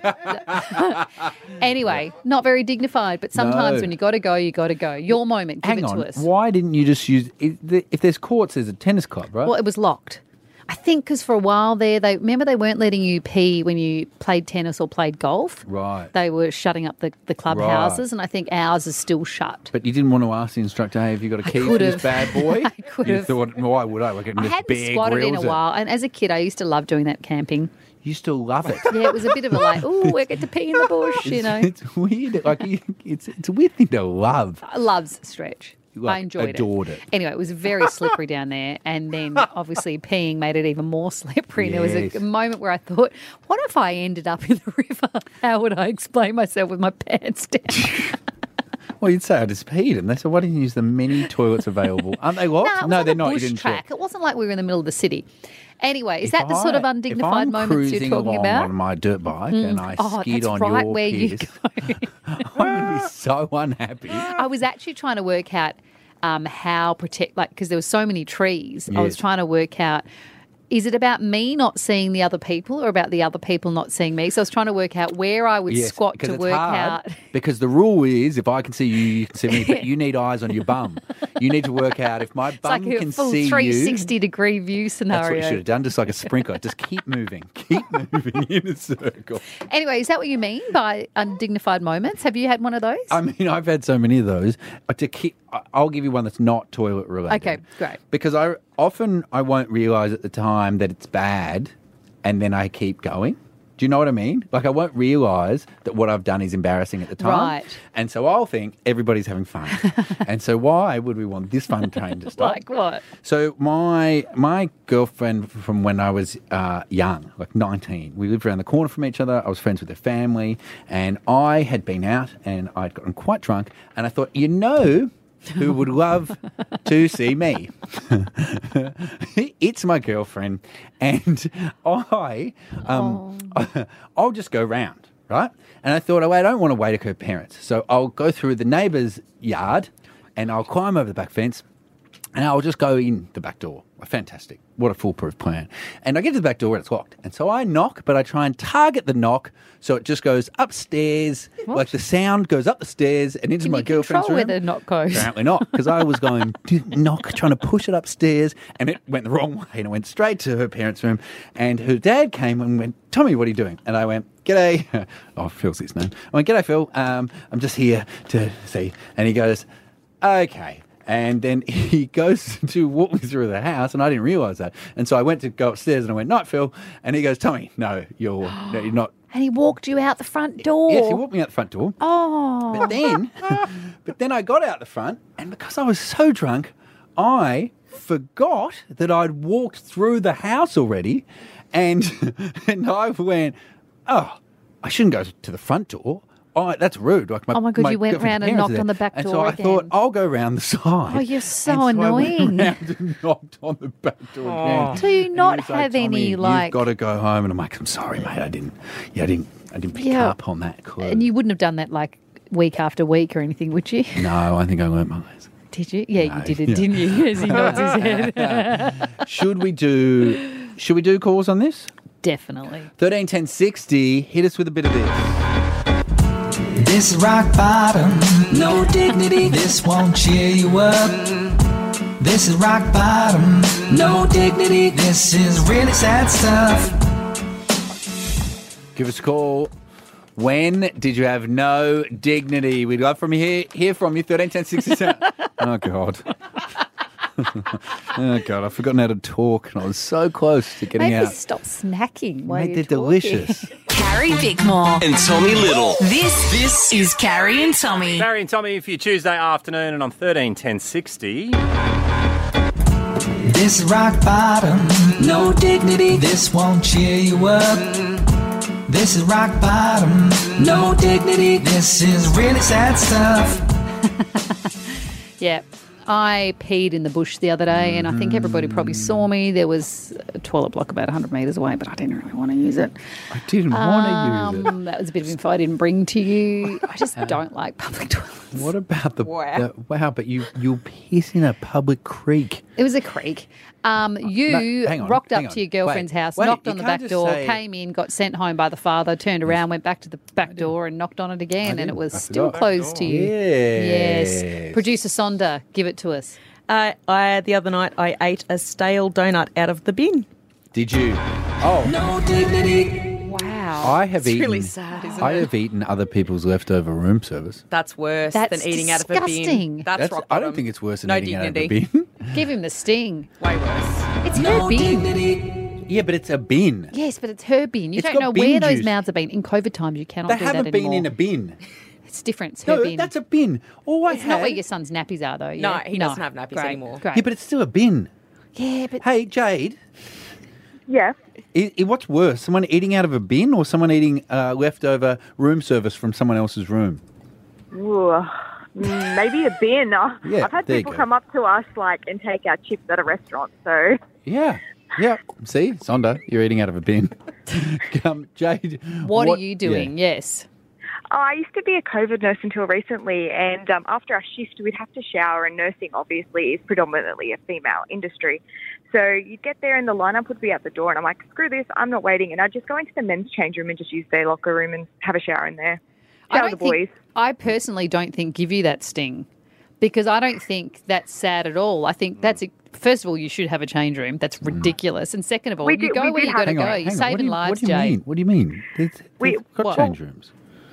Speaker 6: Yep. Anyway, not very dignified, but sometimes
Speaker 5: No.
Speaker 6: when you got to go, you got to go. Your moment, give
Speaker 5: Hang
Speaker 6: it
Speaker 5: on.
Speaker 6: to us.
Speaker 5: Why didn't you just use... If the- if there's courts, there's a tennis club, right?
Speaker 6: Well, it was locked. I think because for a while there, they remember they weren't letting you pee when you played tennis or played golf.
Speaker 5: Right.
Speaker 6: They were shutting up the, the clubhouses, and I think ours is still shut.
Speaker 5: But you didn't want to ask the instructor, hey, have you got a
Speaker 6: I
Speaker 5: key for
Speaker 6: could
Speaker 5: this
Speaker 6: have.
Speaker 5: bad boy?
Speaker 6: I could
Speaker 5: you
Speaker 6: have.
Speaker 5: thought, why would I? I can
Speaker 6: I
Speaker 5: just
Speaker 6: hadn't
Speaker 5: bear
Speaker 6: squatted in a
Speaker 5: grills it.
Speaker 6: while, and as a kid, I used to love doing that camping.
Speaker 5: You still love it.
Speaker 6: Yeah, it was a bit of a like, oh, we get to pee in the bush, you
Speaker 5: It's,
Speaker 6: know.
Speaker 5: it's weird. Like you, it's it's a weird thing to love.
Speaker 6: Loves stretch.
Speaker 5: Like,
Speaker 6: I enjoyed
Speaker 5: adored
Speaker 6: it.
Speaker 5: it.
Speaker 6: Anyway, it was very slippery down there, and then obviously peeing made it even more slippery. And there was
Speaker 5: Yes.
Speaker 6: a moment where I thought, what if I ended up in the river? How would I explain myself with my pants down?
Speaker 5: Well, you'd say I just peed, and they said, why didn't you use the many toilets available? Aren't they locked?
Speaker 6: No, it was
Speaker 5: no,
Speaker 6: on
Speaker 5: they're
Speaker 6: a
Speaker 5: not. You
Speaker 6: bush
Speaker 5: didn't
Speaker 6: track.
Speaker 5: check.
Speaker 6: It wasn't like we were in the middle of the city. Anyway, is
Speaker 5: If
Speaker 6: that the sort of
Speaker 5: I-
Speaker 6: undignified
Speaker 5: if I'm
Speaker 6: moments you're
Speaker 5: cruising
Speaker 6: talking
Speaker 5: along
Speaker 6: about?
Speaker 5: on my dirt bike
Speaker 6: Mm.
Speaker 5: and I
Speaker 6: Oh,
Speaker 5: skid
Speaker 6: that's
Speaker 5: on
Speaker 6: right
Speaker 5: your
Speaker 6: where you
Speaker 5: piss, I'm going to be so unhappy.
Speaker 6: I was actually trying to work out um, how protect, like, because there were so many trees. I was
Speaker 5: Yes.
Speaker 6: trying to work out, is it about me not seeing the other people or about the other people not seeing me? So I was trying to work out where I would
Speaker 5: Yes,
Speaker 6: squat
Speaker 5: because
Speaker 6: to
Speaker 5: it's
Speaker 6: work
Speaker 5: hard,
Speaker 6: out.
Speaker 5: Because the rule is, if I can see you, you can see me, but you need eyes on your bum. You need to work out if my
Speaker 6: It's
Speaker 5: bum
Speaker 6: like a
Speaker 5: can
Speaker 6: full
Speaker 5: see you.
Speaker 6: three sixty degree view
Speaker 5: That's what you
Speaker 6: scenario.
Speaker 5: should have done, just like a sprinkler. Just keep moving. Keep moving in a circle.
Speaker 6: Anyway, is that what you mean by undignified moments? Have you had one of those?
Speaker 5: I mean, I've had so many of those. Uh, To keep, I- I'll give you one that's not toilet related.
Speaker 6: Okay, great.
Speaker 5: Because I often I won't realise at the time that it's bad and then I keep going. Do you know what I mean? Like, I won't realise that what I've done is embarrassing at the time.
Speaker 6: Right.
Speaker 5: And so I'll think everybody's having fun. And so why would we want this fun train to stop?
Speaker 6: Like what?
Speaker 5: So my my girlfriend from when I was uh, young, like nineteen, we lived around the corner from each other. I was friends with her family. And I had been out and I'd gotten quite drunk. And I thought, you know who would love to see me? It's my girlfriend. And I, um, oh. I'll just go round, right? And I thought, oh, I don't want to wait at her parents. So I'll go through the neighbour's yard and I'll climb over the back fence and I'll just go in the back door. Fantastic. What a foolproof plan. And I get to the back door and it's locked. And so I knock, but I try and target the knock so it just goes upstairs.
Speaker 6: What?
Speaker 5: Like the sound goes up the stairs and into
Speaker 6: Can
Speaker 5: my
Speaker 6: you
Speaker 5: girlfriend's
Speaker 6: control
Speaker 5: room.
Speaker 6: where the knock goes?
Speaker 5: Apparently not, because I was going knock, trying to push it upstairs, and it went the wrong way, and it went straight to her parents' room. And her dad came and went, "Tommy, what are you doing?" And I went, "G'day." Oh, Phil's his name. I went, "G'day, Phil. Um, I'm just here to see." And he goes, "Okay." And then he goes to walk me through the house, and I didn't realise that. And so I went to go upstairs, and I went, "Night, Phil." And he goes, "Tommy, no, you're, no, you're not."
Speaker 6: And he walked you out the front door.
Speaker 5: Yes, he walked me out the front door.
Speaker 6: Oh.
Speaker 5: But then, but then I got out the front, and because I was so drunk, I forgot that I'd walked through the house already, and and I went, "Oh, I shouldn't go to the front door. Oh, that's rude." Like my,
Speaker 6: Oh my God,
Speaker 5: my
Speaker 6: you went
Speaker 5: girlfriend's
Speaker 6: round and
Speaker 5: parents
Speaker 6: knocked
Speaker 5: are
Speaker 6: on
Speaker 5: there.
Speaker 6: the back
Speaker 5: and
Speaker 6: door
Speaker 5: so I
Speaker 6: again.
Speaker 5: thought, I'll go round the side.
Speaker 6: Oh, you're so
Speaker 5: and so
Speaker 6: annoying.
Speaker 5: I went round and knocked on the back door again.
Speaker 6: Do you
Speaker 5: And
Speaker 6: not
Speaker 5: he was like,
Speaker 6: have any,
Speaker 5: "Tommy,
Speaker 6: like-
Speaker 5: You've got to go home." And I'm like, "I'm sorry, mate. I didn't. Yeah, I didn't. I didn't pick
Speaker 6: Yeah.
Speaker 5: up on that clue."
Speaker 6: And you wouldn't have done that like week after week or anything, would you?
Speaker 5: No, I think I learnt my lesson.
Speaker 6: Did you? Yeah,
Speaker 5: No,
Speaker 6: you did it,
Speaker 5: yeah.
Speaker 6: didn't you? As he nods his head.
Speaker 5: Should we do? Should we do calls on this?
Speaker 6: Definitely.
Speaker 5: Thirteen ten sixty. Hit us with a bit of this.
Speaker 2: This is rock bottom, no dignity. This won't cheer you up. This is rock bottom, no dignity. This is really sad stuff.
Speaker 5: Give us a call. When did you have no dignity? We'd love from you hear, hear from you. Thirteen ten sixty. Oh God. Oh God, I've forgotten how to talk, and I was so close to getting
Speaker 6: Maybe
Speaker 5: out.
Speaker 6: stop snacking while
Speaker 5: Mate,
Speaker 6: you're
Speaker 5: they're
Speaker 6: talking.
Speaker 5: delicious.
Speaker 12: Carrie Bickmore.
Speaker 2: And Tommy Little.
Speaker 12: This, this is Carrie and Tommy.
Speaker 4: Barry and Tommy for your Tuesday afternoon and on thirteen ten sixty.
Speaker 2: This is rock bottom, no dignity. This won't cheer you up. This is rock bottom, no dignity. This is really sad stuff.
Speaker 6: Yeah. I peed in the bush the other day, and I think everybody probably saw me. There was a toilet block about one hundred metres away, but I didn't really want to use it.
Speaker 5: I didn't want to use it.
Speaker 6: Um, that was a bit of info I didn't bring to you. I just don't like public toilets.
Speaker 5: What about the
Speaker 6: Wow.
Speaker 5: the wow? But you you piss in a public creek.
Speaker 6: It was a creek. Um, you
Speaker 5: No, hang on,
Speaker 6: rocked
Speaker 5: hang
Speaker 6: up
Speaker 5: on.
Speaker 6: to your girlfriend's
Speaker 5: Wait,
Speaker 6: house,
Speaker 5: wait,
Speaker 6: knocked
Speaker 5: you
Speaker 6: on the
Speaker 5: can't
Speaker 6: back
Speaker 5: just
Speaker 6: door,
Speaker 5: say-
Speaker 6: came in, got sent home by the father, turned around, went back to the back door and knocked on it again, and it was
Speaker 5: I
Speaker 6: still
Speaker 5: forgot.
Speaker 6: closed to you.
Speaker 5: Yes.
Speaker 6: Yes. Producer Sonda, give it to us.
Speaker 13: Uh, I the other night I ate a stale donut out of the bin.
Speaker 5: Did you? Oh,
Speaker 2: No dignity.
Speaker 6: Wow.
Speaker 5: I have
Speaker 13: It's
Speaker 5: eaten.
Speaker 13: really sad, isn't
Speaker 5: I
Speaker 13: it?
Speaker 5: have eaten other people's leftover room service.
Speaker 13: That's worse
Speaker 6: That's
Speaker 13: than eating out of a
Speaker 6: disgusting.
Speaker 13: bin. That's,
Speaker 5: That's,
Speaker 13: rock
Speaker 5: I
Speaker 13: bottom.
Speaker 5: don't think it's worse than
Speaker 13: No
Speaker 5: eating out of a
Speaker 13: dignity.
Speaker 5: bin.
Speaker 6: Give him the sting.
Speaker 13: Way worse.
Speaker 6: It's
Speaker 2: No
Speaker 6: her bin.
Speaker 2: dignity.
Speaker 5: Yeah, but it's a bin.
Speaker 6: Yes, but it's her bin. You
Speaker 5: It's
Speaker 6: don't
Speaker 5: got
Speaker 6: know
Speaker 5: bin
Speaker 6: where those
Speaker 5: juice.
Speaker 6: mouths have been. In COVID times, you cannot
Speaker 5: They
Speaker 6: do
Speaker 5: haven't
Speaker 6: that
Speaker 5: been
Speaker 6: anymore.
Speaker 5: in a bin.
Speaker 6: It's different. It's her
Speaker 5: No,
Speaker 6: bin.
Speaker 5: that's a bin. All I
Speaker 6: It's
Speaker 5: had.
Speaker 6: not where your son's nappies are, though.
Speaker 13: No,
Speaker 6: Yeah?
Speaker 13: he doesn't have nappies
Speaker 6: Great,
Speaker 13: anymore.
Speaker 6: Great.
Speaker 5: Yeah, but it's still a bin.
Speaker 6: yeah, but
Speaker 5: Hey, Jade,
Speaker 14: Yeah.
Speaker 5: i i what's worse, someone eating out of a bin or someone eating uh, leftover room service from someone else's room?
Speaker 14: Ooh, mm, maybe a bin. Uh,
Speaker 5: Yeah,
Speaker 14: I've had
Speaker 5: there you
Speaker 14: people
Speaker 5: go.
Speaker 14: come up to us like and take our chips at a restaurant. So
Speaker 5: Yeah. Yeah. See, Sonda, you're eating out of a bin. um, Jade,
Speaker 6: what, are you doing?
Speaker 5: yeah.
Speaker 6: Yes.
Speaker 14: Oh, I used to be a COVID nurse until recently, and um, after our shift, we'd have to shower, and nursing obviously is predominantly a female industry. So you'd get there, and the lineup would be out the door, and I'm like, screw this, I'm not waiting, and I'd just go into the men's change room and just use their locker room and have a shower in there.
Speaker 6: I
Speaker 14: Shower
Speaker 6: don't
Speaker 14: the boys.
Speaker 6: think, I personally don't think give you that sting because I don't think that's sad at all. I think that's, a, first of all, you should have a change room. That's ridiculous. And second of all,
Speaker 14: We
Speaker 6: you
Speaker 14: do-
Speaker 6: go
Speaker 14: we
Speaker 6: where
Speaker 14: do
Speaker 6: you got to
Speaker 14: have-
Speaker 6: go.
Speaker 5: Hang on,
Speaker 6: You're
Speaker 5: hang on. What do
Speaker 6: saving
Speaker 5: you-
Speaker 6: lives,
Speaker 5: What do you
Speaker 6: Jade.
Speaker 5: mean? What do you mean? They've,
Speaker 14: We-
Speaker 5: they've got
Speaker 14: what?
Speaker 5: change rooms.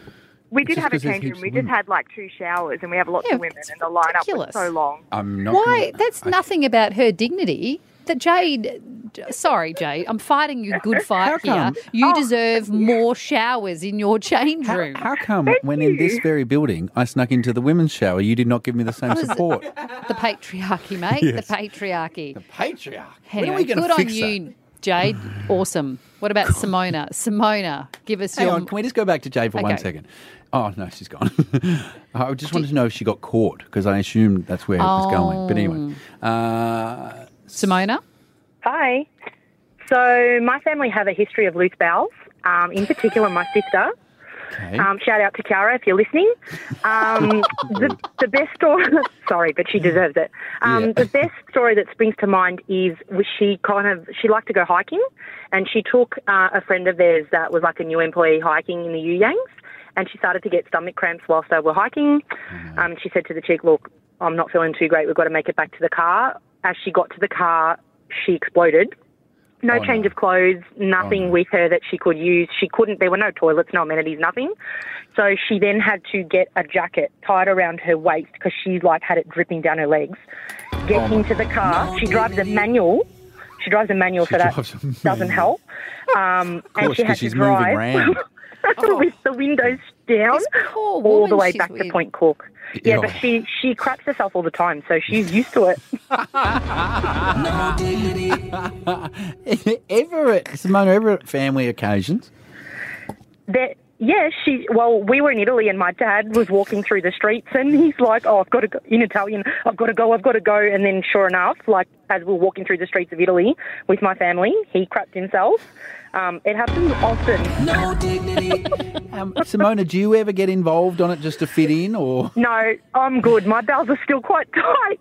Speaker 14: We
Speaker 5: It's
Speaker 14: did
Speaker 5: just
Speaker 14: have a
Speaker 5: 'cause there's
Speaker 14: change room.
Speaker 5: heaps
Speaker 14: We
Speaker 5: of
Speaker 14: just
Speaker 5: women.
Speaker 14: had like two showers, and we have lots
Speaker 6: Yeah,
Speaker 14: of women,
Speaker 6: it's
Speaker 14: and the lineup
Speaker 6: ridiculous.
Speaker 14: was so long.
Speaker 5: I'm not.
Speaker 6: Why?
Speaker 5: gonna-
Speaker 6: That's
Speaker 5: I-
Speaker 6: nothing about her dignity. the Jade. Sorry, Jade. I'm fighting your good fight
Speaker 5: How come?
Speaker 6: here. You deserve more showers in your change
Speaker 5: How,
Speaker 6: room.
Speaker 5: how come when in this very building I snuck into the women's shower, you did not give me the same
Speaker 6: What is it?
Speaker 5: support?
Speaker 6: The patriarchy, mate.
Speaker 5: Yes.
Speaker 6: The patriarchy.
Speaker 5: The patriarchy.
Speaker 6: Anyway,
Speaker 5: When are we gonna
Speaker 6: good on
Speaker 5: fix
Speaker 6: you, Jade. Awesome. What about Simona? Simona, give us
Speaker 5: Hang
Speaker 6: your.
Speaker 5: on, can we just go back to Jade for one
Speaker 6: Okay.
Speaker 5: second? Oh, no, she's gone. I just wanted to know if she got caught, because I assumed that's where it was going. But anyway. Uh,
Speaker 6: Simona?
Speaker 15: Hi. So my family have a history of loose bowels, um, in particular my sister.
Speaker 5: Okay.
Speaker 15: Um, shout out to Kiara if you're listening. Um, the, the best story, sorry, but she deserves it. Um,
Speaker 16: Yeah.
Speaker 15: The best story that springs to mind is was she kind of, she liked to go hiking, and she took uh, a friend of theirs that was like a new employee hiking in the U Yangs, and she started to get stomach cramps whilst they were hiking. Um, she said to the chick, look, I'm not feeling too great, we've got to make it back to the car. As she got to the car, she exploded. No
Speaker 16: Oh,
Speaker 15: change
Speaker 16: no.
Speaker 15: of clothes, nothing with her that she could use. She couldn't, there were no toilets, no amenities, nothing. So she then had to get a jacket tied around her waist because she like had it dripping down her legs. Gets
Speaker 16: Oh, my-
Speaker 15: into the car. She drives a manual. She drives a manual, so that
Speaker 5: drives a
Speaker 15: doesn't help. Um,
Speaker 5: Of course,
Speaker 15: and she
Speaker 5: 'cause
Speaker 15: had
Speaker 5: she's
Speaker 15: to
Speaker 5: moving
Speaker 15: drive
Speaker 5: round.
Speaker 15: with the windows down all the
Speaker 6: woman,
Speaker 15: way
Speaker 6: she's
Speaker 15: back to
Speaker 6: weird.
Speaker 15: Point Cook. Yeah,
Speaker 5: Yeah.
Speaker 15: but she, she craps herself all the time, so she's used to it.
Speaker 5: ever at, Simona, ever at family occasions?
Speaker 15: That yeah, she. Well, we were in Italy, and my dad was walking through the streets, and he's like, "Oh, I've got to go," in Italian. "I've got to go. I've got to go." And then, sure enough, like as we were walking through the streets of Italy with my family, he crapped himself. Um, it happens often.
Speaker 5: No dignity. um, Simona, do you ever get involved on it just to fit in, or
Speaker 15: No, I'm good. My bowels are still quite tight.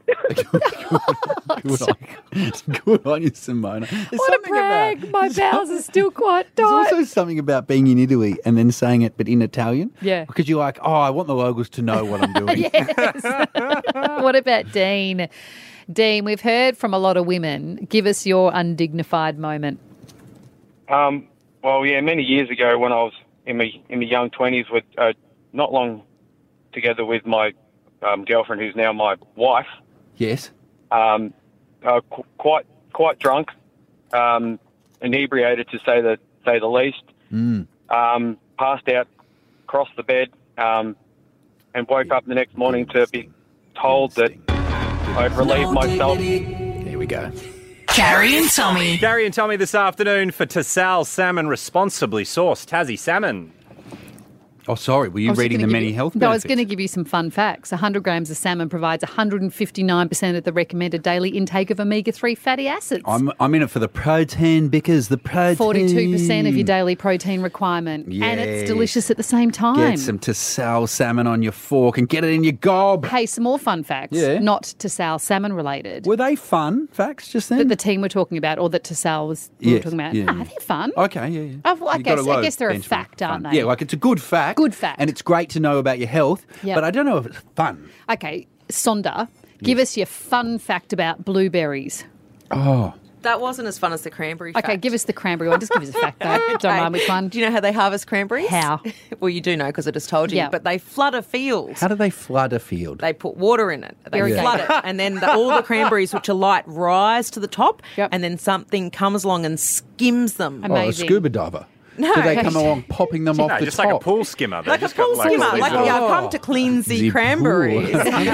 Speaker 5: good on, good on you, Simona? There's
Speaker 6: What a
Speaker 5: something
Speaker 6: brag.
Speaker 5: about
Speaker 6: My bowels are still quite
Speaker 5: There's
Speaker 6: tight.
Speaker 5: also something about being in Italy and then saying it, but in Italian.
Speaker 6: Yeah.
Speaker 5: Because you're like, oh, I want the locals to know what I'm doing.
Speaker 6: Yes. What about Dean? Dean, we've heard from a lot of women. Give us your undignified moment.
Speaker 17: Um, well, yeah, many years ago when I was in my in my young twenties, with uh, not long together with my um, girlfriend, who's now my wife.
Speaker 5: Yes.
Speaker 17: Um, uh, qu- quite quite drunk, um, inebriated to say the say the least.
Speaker 5: Mm.
Speaker 17: Um, passed out, crossed the bed, um, and woke up the next morning to be told that I'd relieved myself.
Speaker 5: There we go.
Speaker 12: Carrie and Tommy.
Speaker 4: Carrie and Tommy this afternoon for Tassal salmon, responsibly sourced Tassie salmon.
Speaker 5: Oh, sorry. Were
Speaker 6: I
Speaker 5: you
Speaker 6: was
Speaker 5: reading the
Speaker 6: gonna give
Speaker 5: many
Speaker 6: you-
Speaker 5: health
Speaker 6: No, I was
Speaker 5: benefits?
Speaker 6: going to give you some fun facts. one hundred grams of salmon provides one hundred fifty-nine percent of the recommended daily intake of omega three fatty acids.
Speaker 5: I'm, I'm in it for the protein, because the protein.
Speaker 6: forty-two percent of your daily protein requirement. And it's
Speaker 5: Yes.
Speaker 6: delicious at the same time.
Speaker 5: Get some Tassal salmon on your fork and get it in your gob.
Speaker 6: Hey, some more fun facts.
Speaker 5: Yeah.
Speaker 6: Not Tassal salmon related.
Speaker 5: Were they fun facts just then?
Speaker 6: That the team were talking about, or that Tassal was we
Speaker 5: Yes,
Speaker 6: were talking about.
Speaker 5: yeah,
Speaker 6: Ah,
Speaker 5: yeah.
Speaker 6: they're fun.
Speaker 5: Okay, yeah, yeah.
Speaker 6: Oh, well, I
Speaker 5: You got
Speaker 6: guess,
Speaker 5: a low
Speaker 6: I guess they're a
Speaker 5: benchmark
Speaker 6: fact, aren't they?
Speaker 5: Yeah, like it's a good fact.
Speaker 6: Good fact.
Speaker 5: And it's great to know about your health,
Speaker 6: Yep.
Speaker 5: but I don't know if it's fun.
Speaker 6: Okay, Sonda, give us your fun fact about blueberries.
Speaker 5: Oh.
Speaker 13: That wasn't as fun as the cranberry
Speaker 6: Okay,
Speaker 13: fact.
Speaker 6: give us the cranberry one. Just give us a fact, though. Don't mind which one.
Speaker 13: Do you know how they harvest cranberries?
Speaker 6: How?
Speaker 13: Well, you do know because I just told you.
Speaker 6: Yeah.
Speaker 13: But they flood a field.
Speaker 5: How do they flood a field?
Speaker 13: They put water in it. They
Speaker 6: Irrigate.
Speaker 13: flood it. And then the, all the cranberries, which are light, rise to the top. And then something comes along and skims them.
Speaker 5: Oh, a scuba diver.
Speaker 13: No.
Speaker 5: Do they come along popping them off
Speaker 4: No,
Speaker 5: the
Speaker 4: just
Speaker 5: top?
Speaker 4: like a pool skimmer. They
Speaker 13: Like a
Speaker 4: just got
Speaker 13: pool
Speaker 4: like
Speaker 13: skimmer.
Speaker 4: all these
Speaker 13: Like,
Speaker 4: little-
Speaker 13: yeah, I come to clean the
Speaker 5: The
Speaker 13: cranberries.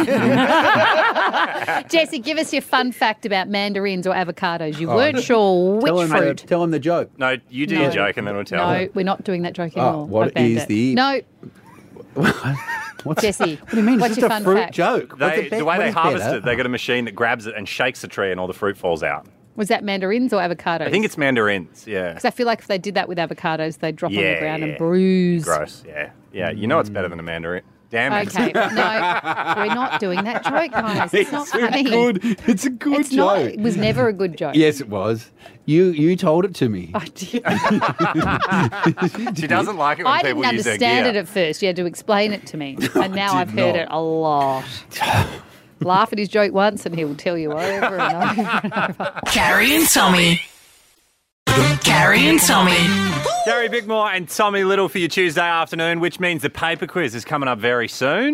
Speaker 6: Jesse, give us your fun fact about mandarins or avocados. You
Speaker 5: Oh,
Speaker 6: weren't sure which
Speaker 5: tell him
Speaker 6: fruit.
Speaker 5: The, tell him the joke.
Speaker 4: No, you do
Speaker 6: No.
Speaker 4: your joke and then we'll tell
Speaker 6: No,
Speaker 4: them.
Speaker 6: we're not doing that joke
Speaker 5: Oh,
Speaker 6: anymore.
Speaker 5: what
Speaker 6: I've banned
Speaker 5: is
Speaker 6: it.
Speaker 5: the-
Speaker 6: No,
Speaker 5: What's,
Speaker 6: Jesse.
Speaker 5: What do you mean? It's
Speaker 6: What's
Speaker 5: just
Speaker 6: your
Speaker 5: a
Speaker 6: fun
Speaker 5: fruit
Speaker 6: fact?
Speaker 5: joke. What's
Speaker 4: They,
Speaker 5: it be-
Speaker 4: the way
Speaker 5: what
Speaker 4: they
Speaker 5: is
Speaker 4: harvest
Speaker 5: better?
Speaker 4: it, they got a machine that grabs it and shakes the tree and all the fruit falls out.
Speaker 6: Was that mandarins or avocados?
Speaker 4: I think it's mandarins, yeah.
Speaker 6: Because I feel like if they did that with avocados, they'd drop on the
Speaker 4: Yeah,
Speaker 6: ground and
Speaker 4: yeah.
Speaker 6: bruise.
Speaker 4: Gross, yeah. Yeah, you know it's better than a mandarin. Damn it.
Speaker 6: Okay, no, we're not doing that joke, guys. It's, not
Speaker 5: It's
Speaker 6: funny.
Speaker 5: a good, it's a good
Speaker 6: It's not.
Speaker 5: joke.
Speaker 6: It was never a good joke.
Speaker 5: Yes, it was. You you told it to me.
Speaker 6: I did.
Speaker 4: She doesn't like it when
Speaker 6: I
Speaker 4: people
Speaker 6: didn't
Speaker 4: use their
Speaker 6: understand
Speaker 4: gear.
Speaker 6: it at first. You had to explain it to me, and now
Speaker 5: did
Speaker 6: I've heard
Speaker 5: not.
Speaker 6: it a lot. Laugh at his joke once, and he will tell you over and over and over.
Speaker 12: Carrie and Tommy. Carrie and Tommy.
Speaker 4: Gary Bickmore and Tommy Little for your Tuesday afternoon, which means the paper quiz is coming up very soon.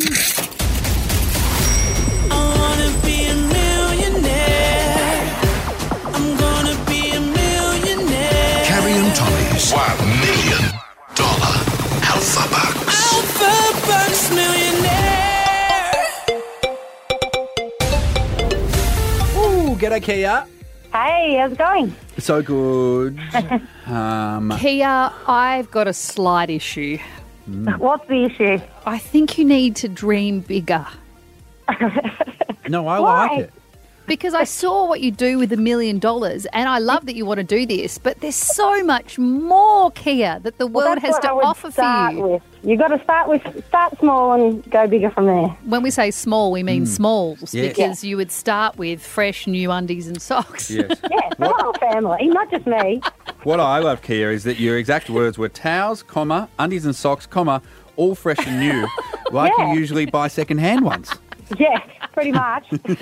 Speaker 2: I wanna be a millionaire. I'm
Speaker 5: G'day, Kia.
Speaker 16: Hey, how's it going?
Speaker 5: So good. um,
Speaker 6: Kia, I've got a slight issue.
Speaker 16: What's the issue?
Speaker 6: I think you need to dream bigger.
Speaker 5: No, I
Speaker 6: Why?
Speaker 5: like it.
Speaker 6: Because I saw what you do with a million dollars, and I love that you want to do this, but there's so much more, Kia, that the
Speaker 16: Well,
Speaker 6: world
Speaker 16: that's
Speaker 6: has
Speaker 16: what
Speaker 6: to
Speaker 16: I would
Speaker 6: offer for
Speaker 16: start
Speaker 6: you.
Speaker 16: with. You got to start with start small and go bigger from there.
Speaker 6: When we say small, we mean
Speaker 5: Mm.
Speaker 6: smalls,
Speaker 5: Yes.
Speaker 6: because you would start with fresh new undies and socks.
Speaker 5: Yes.
Speaker 16: Yeah, the whole family, not just me.
Speaker 5: What I love, Kia, is that your exact words were towels, comma, undies and socks, comma, all fresh and new, like
Speaker 16: Yeah.
Speaker 5: you usually buy second-hand ones.
Speaker 16: Yeah, pretty much.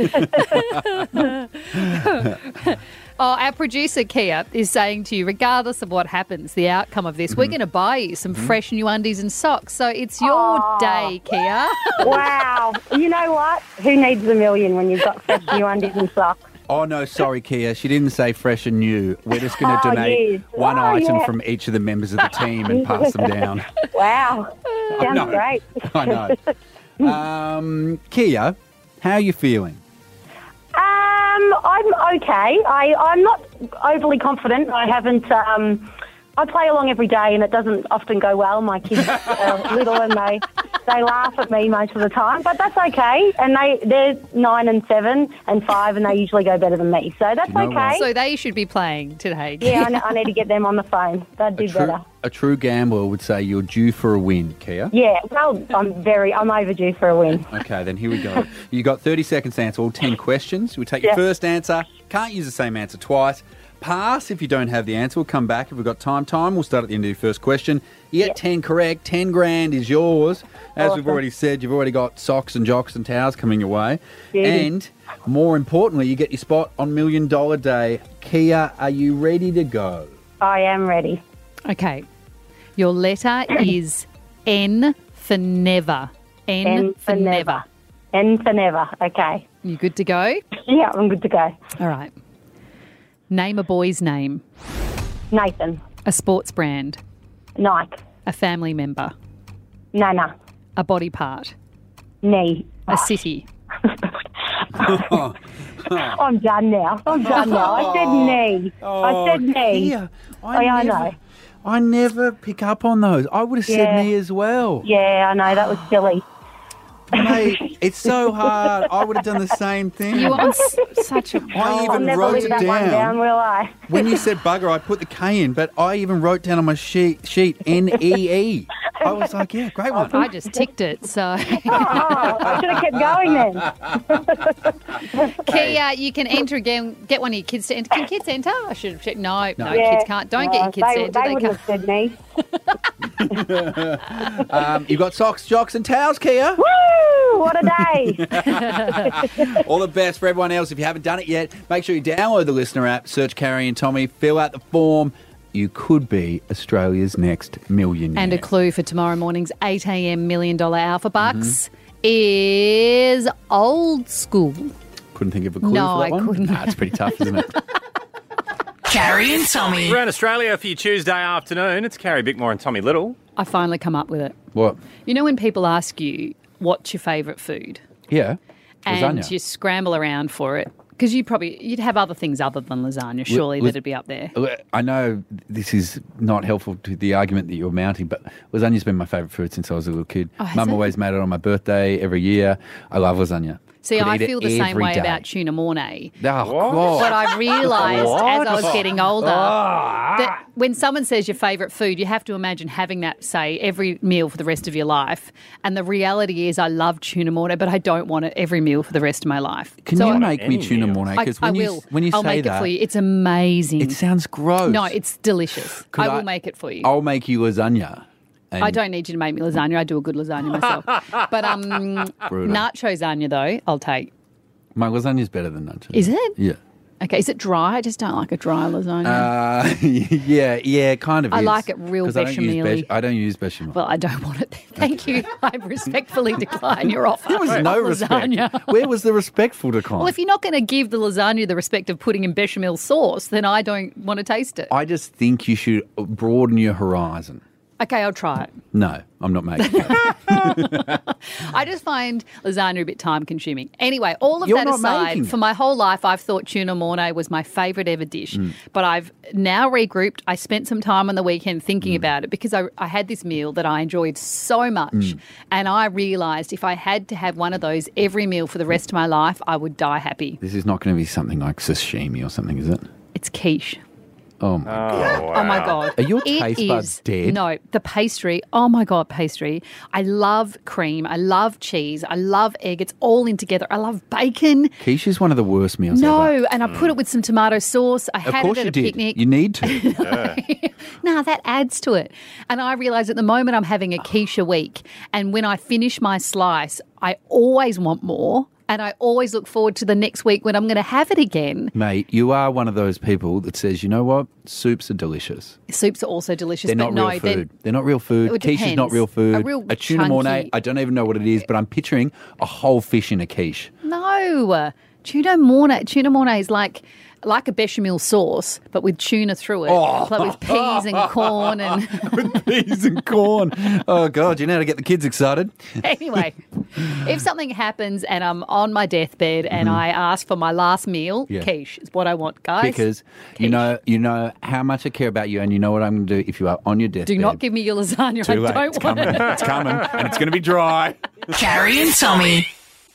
Speaker 6: Oh, our producer, Kia, is saying to you, regardless of what happens, the outcome of this, we're going to buy you some fresh new undies and socks. So it's your
Speaker 16: Oh.
Speaker 6: day, Kia.
Speaker 16: Wow. You know what? Who needs a million when you've got fresh new undies and socks?
Speaker 5: Oh, no, sorry, Kia. She didn't say fresh and new. We're just going to
Speaker 16: Oh,
Speaker 5: donate
Speaker 16: yes.
Speaker 5: one
Speaker 16: Oh,
Speaker 5: item
Speaker 16: yeah.
Speaker 5: from each of the members of the team and pass them down.
Speaker 16: Wow. Sounds
Speaker 5: know.
Speaker 16: great.
Speaker 5: I know. Um, Kia, how are you feeling?
Speaker 16: Um, I'm okay. I, I'm not overly confident. I haven't. Um, I play along every day, and it doesn't often go well. My kids are little, and they they laugh at me most of the time, but that's okay. And they they're nine and seven and five, and they usually go better than me, so that's okay.
Speaker 6: So they should be playing today.
Speaker 16: Yeah, I, ne- I need to get them on the phone. They'd do
Speaker 5: True,
Speaker 16: better.
Speaker 5: a true gambler would say you're due for a win, Kia.
Speaker 16: Yeah, well, I'm very. I'm overdue for a win.
Speaker 5: Okay, then here we go. You got thirty seconds to answer all ten questions. We'll take your
Speaker 16: Yeah.
Speaker 5: first answer. Can't use the same answer twice. Pass if you don't have the answer. We'll come back if we've got time. Time. We'll start at the end of your first question. You get ten correct. ten grand is yours. As we've
Speaker 16: Awesome.
Speaker 5: already said, you've already got socks and jocks and towels coming your way.
Speaker 16: Yeah.
Speaker 5: And more importantly, you get your spot on Million Dollar Day. Kia, are you ready to go?
Speaker 16: I am ready.
Speaker 6: Okay. Your letter is N for never. N,
Speaker 16: N
Speaker 6: for
Speaker 16: for
Speaker 6: never.
Speaker 16: never. N for never. Okay.
Speaker 6: You good to go?
Speaker 16: Yeah, I'm good to go.
Speaker 6: All right. Name a boy's name.
Speaker 16: Nathan.
Speaker 6: A sports brand.
Speaker 16: Nike.
Speaker 6: A family member.
Speaker 16: Nana.
Speaker 6: A body part.
Speaker 16: Knee.
Speaker 6: A city.
Speaker 16: I'm done now. I'm done now. I said knee. I said knee.
Speaker 5: Kia,
Speaker 16: Oh, yeah, I
Speaker 5: never,
Speaker 16: know.
Speaker 5: I never pick up on those. I would have said
Speaker 16: Yeah.
Speaker 5: me as well.
Speaker 16: Yeah, I know. That was silly.
Speaker 5: Mate, it's so hard. I would have done the same thing.
Speaker 6: You are s- such a...
Speaker 5: I
Speaker 16: I'll
Speaker 5: even
Speaker 16: never
Speaker 5: wrote
Speaker 16: live
Speaker 5: it
Speaker 16: that one
Speaker 5: down.
Speaker 16: down, will I?
Speaker 5: When you said bugger, I put the K in, but I even wrote down on my sheet, sheet N E E. I was like, yeah, great one.
Speaker 6: I just ticked it, so...
Speaker 16: Oh, I should have kept going then.
Speaker 6: Kia, you can enter again. Get one of your kids to enter. Can kids enter? I should have checked. No, no,
Speaker 16: Yeah.
Speaker 6: kids can't. Don't get your
Speaker 16: No,
Speaker 6: kids
Speaker 16: they,
Speaker 6: to enter.
Speaker 16: They
Speaker 6: They
Speaker 16: wouldn't
Speaker 6: can't.
Speaker 16: have said me.
Speaker 5: Um, you've got socks, jocks, and towels, Kia.
Speaker 16: Woo! What a day.
Speaker 5: All the best for everyone else. If you haven't done it yet, make sure you download the Listener app, search Carrie and Tommy, fill out the form. You could be Australia's next millionaire.
Speaker 6: And a clue for tomorrow morning's eight a.m. Million Dollar Alpha Bucks is old school.
Speaker 5: Couldn't think of a clue
Speaker 6: No,
Speaker 5: for that
Speaker 6: I
Speaker 5: one?
Speaker 6: couldn't.
Speaker 5: Nah, it's pretty tough, isn't it?
Speaker 12: Carrie and Tommy.
Speaker 4: Around Australia for your Tuesday afternoon, it's Carrie Bickmore and Tommy Little.
Speaker 6: I finally come up with it.
Speaker 5: What?
Speaker 6: You know when people ask you, what's your favourite food?
Speaker 5: Yeah.
Speaker 6: And
Speaker 5: Lasagna.
Speaker 6: you scramble around for it. Because you probably, you'd have other things other than lasagna, surely,
Speaker 5: was-
Speaker 6: that'd be up there.
Speaker 5: I know this is not helpful to the argument that you're mounting, but lasagna's been my favourite food since I was a little kid.
Speaker 6: Oh, has
Speaker 5: Mum
Speaker 6: it?
Speaker 5: always made it on my birthday every year. I love lasagna.
Speaker 6: See,
Speaker 5: Could
Speaker 6: I
Speaker 5: eat it
Speaker 6: feel the same
Speaker 5: every
Speaker 6: way
Speaker 5: day.
Speaker 6: about tuna mornay.
Speaker 5: Oh, God.
Speaker 6: But I realised as I was
Speaker 5: What?
Speaker 6: getting older
Speaker 5: Ah.
Speaker 6: that when someone says your favourite food, you have to imagine having that, say, every meal for the rest of your life. And the reality is I love tuna mornay, but I don't want it every meal for the rest of my life.
Speaker 5: Can
Speaker 6: So
Speaker 5: you
Speaker 6: I-
Speaker 5: make me tuna mornay?
Speaker 6: I,
Speaker 5: Because
Speaker 6: I
Speaker 5: when you
Speaker 6: will.
Speaker 5: when you
Speaker 6: I'll
Speaker 5: say
Speaker 6: make
Speaker 5: that,
Speaker 6: it for you. It's amazing.
Speaker 5: it sounds gross.
Speaker 6: No, it's delicious.
Speaker 5: Could
Speaker 6: I will make it for you.
Speaker 5: I'll make you lasagna. and-
Speaker 6: I don't need you to make me lasagna. I do a good lasagna myself. But um,
Speaker 5: Brutal.
Speaker 6: nacho lasagna, though, I'll take.
Speaker 5: My lasagna's better than nachos.
Speaker 6: Is it?
Speaker 5: Yeah.
Speaker 6: Okay, is it dry? I just don't like a dry lasagna.
Speaker 5: Uh, yeah, yeah, kind of
Speaker 6: I
Speaker 5: is.
Speaker 6: like it real
Speaker 5: 'Cause I don't use
Speaker 6: bechamel-y.
Speaker 5: bech- I don't use bechamel.
Speaker 6: Well, I don't want it. Thank you. I respectfully decline your offer.
Speaker 5: There was no
Speaker 6: of
Speaker 5: respect.
Speaker 6: lasagna.
Speaker 5: Where was the respectful decline?
Speaker 6: Well, if you're not going to give the lasagna the respect of putting in bechamel sauce, then I don't want to taste it.
Speaker 5: I just think you should broaden your horizon.
Speaker 6: Okay, I'll try it.
Speaker 5: No, I'm not making it.
Speaker 6: I just find lasagna a bit time consuming. Anyway, all of
Speaker 5: You're
Speaker 6: that
Speaker 5: not
Speaker 6: aside,
Speaker 5: making it.
Speaker 6: for my whole life, I've thought tuna mornay was my favourite ever dish.
Speaker 5: Mm.
Speaker 6: But I've now regrouped. I spent some time on the weekend thinking
Speaker 5: Mm.
Speaker 6: about it because I, I had this meal that I enjoyed so much.
Speaker 5: Mm.
Speaker 6: And I realised if I had to have one of those every meal for the rest of my life, I would die happy.
Speaker 5: This is not going to be something like sashimi or something, is it?
Speaker 6: It's quiche.
Speaker 5: Oh, my God.
Speaker 6: Oh, my God.
Speaker 5: Are your
Speaker 6: It
Speaker 5: taste buds
Speaker 6: is-
Speaker 5: dead?
Speaker 6: No, the pastry. Oh, my God, pastry. I love cream. I love cheese. I love egg. It's all in together. I love bacon.
Speaker 5: Quiche is one of the worst meals
Speaker 6: No,
Speaker 5: ever.
Speaker 6: and I put it with some tomato sauce. I
Speaker 5: Of
Speaker 6: had
Speaker 5: course
Speaker 6: it at
Speaker 5: you
Speaker 6: a
Speaker 5: did.
Speaker 6: picnic.
Speaker 5: You need to.
Speaker 6: No, that adds to it. And I realise at the moment I'm having a quiche a week. And when I finish my slice, I always want more. And I always look forward to the next week when I'm going to have it again.
Speaker 5: Mate, you are one of those people that says, you know what? Soups are delicious.
Speaker 6: Soups are also delicious,
Speaker 5: They're
Speaker 6: but
Speaker 5: not
Speaker 6: no,
Speaker 5: real
Speaker 6: they're-
Speaker 5: food. They're not real food.
Speaker 6: It
Speaker 5: Quiche is not
Speaker 6: depends.
Speaker 5: real food.
Speaker 6: A real
Speaker 5: tuna
Speaker 6: chunky-
Speaker 5: mornay, I don't even know what it is, but I'm picturing a whole fish in a quiche.
Speaker 6: No, tuna mornay. Tuna mornay is like like a bechamel sauce, but with tuna through it,
Speaker 5: Oh.
Speaker 6: like with peas and corn and.
Speaker 5: Peas and corn. Oh, God, you know how to get the kids excited.
Speaker 6: Anyway, if something happens and I'm on my deathbed and
Speaker 5: Mhm.
Speaker 6: I ask for my last meal,
Speaker 5: Yeah.
Speaker 6: quiche is what I want, guys.
Speaker 5: Because you know you know how much I care about you, and you know what I'm going to do if you are on your deathbed.
Speaker 6: Do not give me your lasagna.
Speaker 5: Too
Speaker 6: I
Speaker 5: late.
Speaker 6: don't
Speaker 5: It's
Speaker 6: want
Speaker 5: coming.
Speaker 6: it.
Speaker 5: It's coming, and it's going to be dry.
Speaker 12: Carrie and Tommy.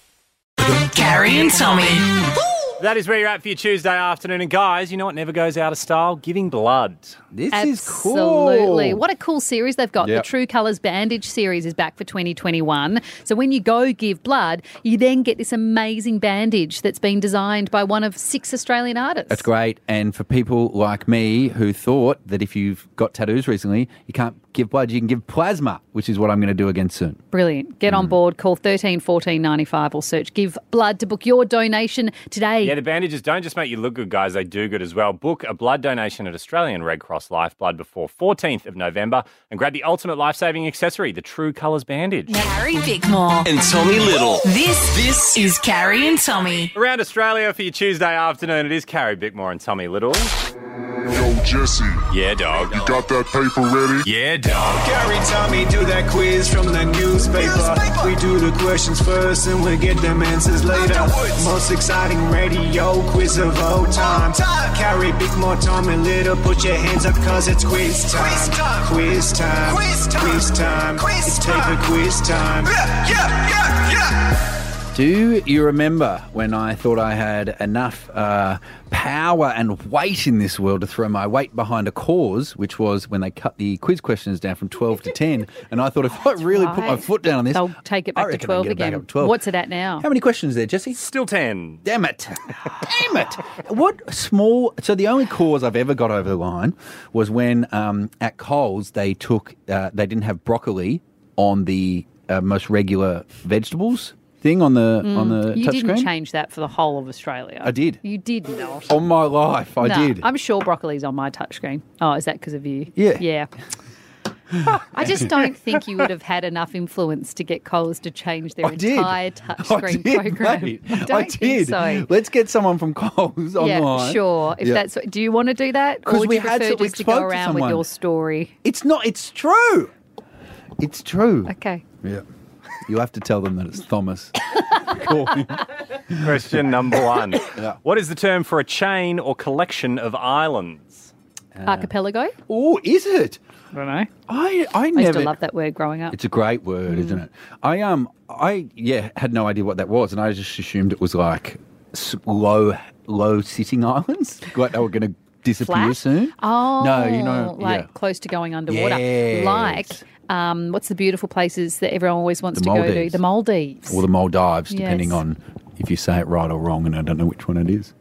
Speaker 12: Carrie and Tommy.
Speaker 4: That is where you're at for your Tuesday afternoon. And guys, you know what never goes out of style? Giving blood.
Speaker 5: This
Speaker 6: Absolutely. What a cool series they've got.
Speaker 4: Yep.
Speaker 6: The True Colours Bandage series is back for twenty twenty-one. So when you go give blood, you then get this amazing bandage that's been designed by one of six Australian artists.
Speaker 5: That's great. And for people like me who thought that if you've got tattoos recently, you can't give blood, you can give plasma, which is what I'm going to do again soon.
Speaker 6: Brilliant. Get
Speaker 5: Mm.
Speaker 6: on board, call thirteen fourteen ninety-five or search Give Blood to book your donation today.
Speaker 4: Yeah, the bandages don't just make you look good, guys. They do good as well. Book a blood donation at Australian Red Cross Lifeblood before fourteenth of November and grab the ultimate life-saving accessory, the True Colours Bandage.
Speaker 12: Carrie Bickmore.
Speaker 1: And Tommy Little.
Speaker 12: This, this is Carrie and Tommy.
Speaker 4: Around Australia for your Tuesday afternoon, it is Carrie Bickmore and Tommy Little.
Speaker 18: Yo, Jesse.
Speaker 4: Yeah, dog.
Speaker 18: You got that paper ready?
Speaker 4: Yeah, dog.
Speaker 19: Carrie, Tommy, do that quiz from the newspaper. We do the questions first and we get them answers later. Most exciting radio quiz of all time. Carrie, Bickmore, Tommy Little, put your hands up cause it's quiz time. Quiz time. Quiz time. Quiz time. It's paper quiz time. Yeah, yeah, yeah, yeah.
Speaker 5: Do you remember when I thought I had enough uh, power and weight in this world to throw my weight behind a cause, which was when they cut the quiz questions down from twelve to ten, and I thought if I really put my
Speaker 6: right.
Speaker 5: foot down on this,
Speaker 6: They'll take it
Speaker 5: I
Speaker 6: back to
Speaker 5: reckon I can
Speaker 6: twelve
Speaker 5: get it back
Speaker 6: again.
Speaker 5: up to twelve.
Speaker 6: What's it at now?
Speaker 5: How many questions there, Jesse?
Speaker 4: Still ten.
Speaker 5: Damn it. Damn it. What small... So the only cause I've ever got over the line was when um, at Coles they took... Uh, they didn't have broccoli on the uh, most regular vegetables thing on the on the
Speaker 6: Mm, you
Speaker 5: touch
Speaker 6: didn't
Speaker 5: screen.
Speaker 6: change that for the whole of Australia.
Speaker 5: I did.
Speaker 6: You did not.
Speaker 5: On my life, I
Speaker 6: No,
Speaker 5: did.
Speaker 6: I'm sure broccoli's on my touchscreen. Oh, is that because of you?
Speaker 5: Yeah.
Speaker 6: Yeah. I just don't think you would have had enough influence to get Coles to change their
Speaker 5: I did.
Speaker 6: entire
Speaker 5: I
Speaker 6: touchscreen
Speaker 5: did,
Speaker 6: program.
Speaker 5: mate.
Speaker 6: I don't
Speaker 5: I
Speaker 6: think
Speaker 5: did.
Speaker 6: so.
Speaker 5: Let's get someone from Coles
Speaker 6: Yeah,
Speaker 5: online.
Speaker 6: sure. If
Speaker 5: Yeah.
Speaker 6: that's what, do you want to do that, or
Speaker 5: 'Cause
Speaker 6: would
Speaker 5: we
Speaker 6: you
Speaker 5: had
Speaker 6: prefer
Speaker 5: to- we
Speaker 6: just to
Speaker 5: spoke
Speaker 6: go
Speaker 5: to
Speaker 6: around with
Speaker 5: someone.
Speaker 6: your story?
Speaker 5: It's not. It's true. It's true.
Speaker 6: Okay.
Speaker 5: Yeah. You have to tell them that it's Thomas.
Speaker 4: Question number one. What is the term for a chain or collection of islands?
Speaker 6: Archipelago?
Speaker 5: Oh, is it?
Speaker 6: I don't know.
Speaker 5: I I
Speaker 6: I used
Speaker 5: never.
Speaker 6: to love that word growing up.
Speaker 5: It's a great word,
Speaker 6: Mm.
Speaker 5: isn't it? I um I yeah had no idea what that was, and I just assumed it was like s- low low sitting islands, like they were going to disappear
Speaker 6: Flat?
Speaker 5: soon.
Speaker 6: Oh,
Speaker 5: no, you know,
Speaker 6: like
Speaker 5: yeah.
Speaker 6: close to going underwater.
Speaker 5: Yes.
Speaker 6: Like, um, what's the beautiful places that everyone always wants
Speaker 5: The
Speaker 6: to go to?
Speaker 5: Maldives.
Speaker 6: The Maldives.
Speaker 5: Or the Maldives, depending
Speaker 6: Yes.
Speaker 5: on if you say it right or wrong, and I don't know which one it is.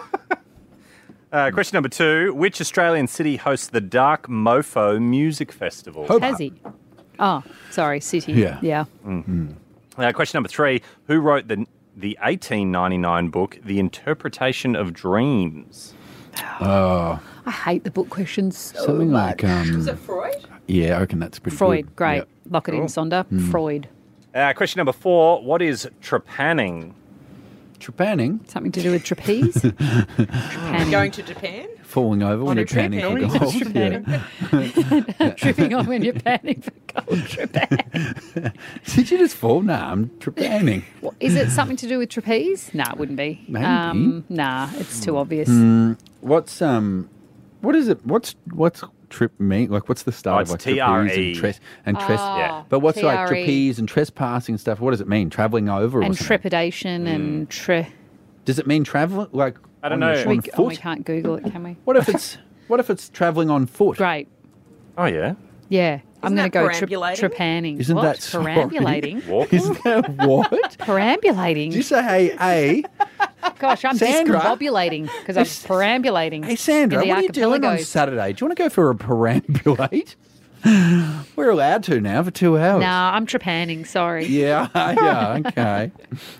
Speaker 4: Uh, question number two. Which Australian city hosts the Dark Mofo Music Festival?
Speaker 6: Tassie. Oh, sorry, city.
Speaker 4: Yeah.
Speaker 6: Yeah.
Speaker 4: Mm. Uh, question number three. Who wrote the the eighteen ninety-nine book, The Interpretation of Dreams?
Speaker 5: Oh,
Speaker 6: I hate the book questions so
Speaker 5: something
Speaker 6: much.
Speaker 5: like um.
Speaker 6: Was it Freud?
Speaker 5: Yeah, I reckon that's pretty
Speaker 6: Freud,
Speaker 5: good.
Speaker 6: great.
Speaker 5: Yep.
Speaker 6: Lock it in,
Speaker 4: Cool.
Speaker 6: Sonder.
Speaker 5: Mm.
Speaker 6: Freud.
Speaker 4: Uh, question number four. What is trepanning?
Speaker 5: trepanning.
Speaker 6: Something to do with trapeze? Trepanning.
Speaker 13: Going to Japan?
Speaker 5: Falling over when
Speaker 13: a
Speaker 5: you're panning for
Speaker 13: trip,
Speaker 5: golf. Yeah.
Speaker 6: Tripping on when you're panning for golf. Trepan.
Speaker 5: Did you just fall? Nah, I'm trepanning.
Speaker 6: Well, is it something to do with trapeze? Nah, it wouldn't be.
Speaker 5: Maybe.
Speaker 6: Um, nah, it's too obvious.
Speaker 5: Mm, what's um, what is it? What's what's trip mean? Like, what's the start
Speaker 4: Oh,
Speaker 5: of like
Speaker 4: it's T R E.
Speaker 5: trapeze and tres and tres?
Speaker 6: Oh,
Speaker 4: Yeah.
Speaker 5: But what's like
Speaker 6: T R E.
Speaker 5: trapeze and trespassing and stuff? What does it mean? Traveling over or
Speaker 6: And
Speaker 5: something?
Speaker 6: trepidation and tre.
Speaker 5: Does it mean travel like?
Speaker 4: I don't
Speaker 5: on,
Speaker 4: know.
Speaker 5: on
Speaker 6: We, oh, we
Speaker 5: foot?
Speaker 6: can't Google it, can we?
Speaker 5: What if it's what if it's traveling on foot?
Speaker 6: Great.
Speaker 4: Oh, yeah.
Speaker 6: Yeah. I'm going
Speaker 13: that
Speaker 6: to go tri-
Speaker 13: perambulating?
Speaker 6: trepanning.
Speaker 5: Isn't
Speaker 6: what?
Speaker 5: that sorry?
Speaker 6: perambulating?
Speaker 4: Walking.
Speaker 5: Isn't that what?
Speaker 6: Perambulating.
Speaker 5: Did you say hey a?
Speaker 6: Gosh, I'm
Speaker 5: Sandra?
Speaker 6: discombobulating because I'm perambulating.
Speaker 5: Hey Sandra,
Speaker 6: in the
Speaker 5: what are you doing on
Speaker 6: archipelagos.
Speaker 5: Saturday? Do you want to go for a perambulate? We're allowed to now for two hours.
Speaker 6: Nah, I'm trepanning. Sorry.
Speaker 5: Yeah, yeah, okay.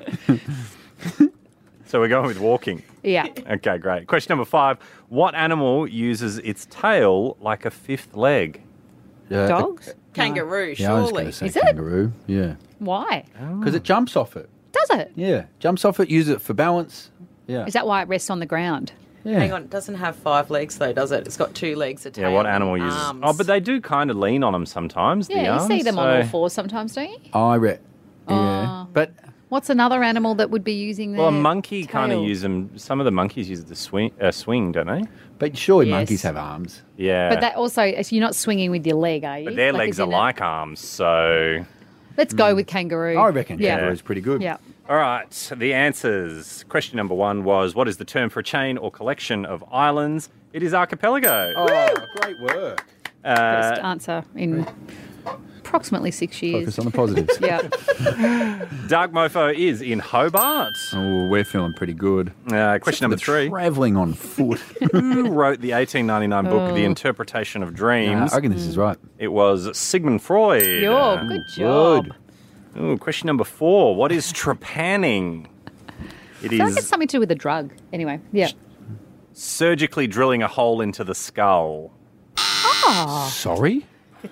Speaker 4: So we're going with walking.
Speaker 6: Yeah.
Speaker 4: Okay, great. Question number five. What animal uses its tail like a fifth leg?
Speaker 5: Uh,
Speaker 6: Dogs?
Speaker 13: Kangaroo,
Speaker 5: Yeah, I was going
Speaker 13: surely.
Speaker 5: to say
Speaker 6: Is it?
Speaker 5: kangaroo. Yeah,
Speaker 6: Why?
Speaker 5: because it jumps off it.
Speaker 6: Does it?
Speaker 5: Yeah, jumps off it. Use it for balance. Yeah.
Speaker 6: Is that why it rests on the ground?
Speaker 5: Yeah.
Speaker 13: Hang on, it doesn't have five legs though, does it? It's got two legs, a tail.
Speaker 4: Yeah, what animal
Speaker 13: and
Speaker 4: uses?
Speaker 13: arms.
Speaker 4: Oh, but they do kind of lean on them sometimes. the
Speaker 6: Yeah, you see
Speaker 4: arms,
Speaker 6: them on all
Speaker 4: so-
Speaker 6: fours sometimes, don't you?
Speaker 5: I re- Yeah,
Speaker 6: Oh.
Speaker 5: but
Speaker 6: What's another animal that would be using their
Speaker 4: Well, a monkey kind of
Speaker 6: tail?
Speaker 4: use them. Some of the monkeys use it to swing, uh, swing, don't they?
Speaker 5: but surely
Speaker 6: Yes.
Speaker 5: monkeys have arms.
Speaker 4: Yeah.
Speaker 6: But that also, so you're not swinging with your leg, are you?
Speaker 4: But their
Speaker 6: Like,
Speaker 4: legs
Speaker 6: as
Speaker 4: are
Speaker 6: in a-
Speaker 4: like arms, so.
Speaker 6: Let's go with kangaroo.
Speaker 5: I reckon
Speaker 6: yeah.
Speaker 5: kangaroo's pretty good.
Speaker 6: Yeah.
Speaker 4: All right, the answers. Question number one was, what is the term for a chain or collection of islands? It is archipelago.
Speaker 5: Oh, great work.
Speaker 6: Best
Speaker 4: Uh,
Speaker 6: answer in approximately six years.
Speaker 5: Focus on the positives.
Speaker 6: Yeah.
Speaker 4: Dark Mofo is in Hobart.
Speaker 5: Oh, we're feeling pretty good.
Speaker 4: Uh, question number three.
Speaker 5: Traveling on foot.
Speaker 4: Who wrote the eighteen ninety-nine book, The
Speaker 6: Oh.
Speaker 4: Interpretation of
Speaker 5: Nah,
Speaker 4: Dreams?
Speaker 5: I reckon this is right.
Speaker 4: It was Sigmund Freud.
Speaker 6: Yo, good job.
Speaker 5: Good.
Speaker 4: Ooh, question number four. What is trepanning? It
Speaker 6: I feel like it's
Speaker 4: is
Speaker 6: something to do with a drug. Anyway, yeah.
Speaker 4: surgically drilling a hole into the skull.
Speaker 6: Oh.
Speaker 5: Sorry?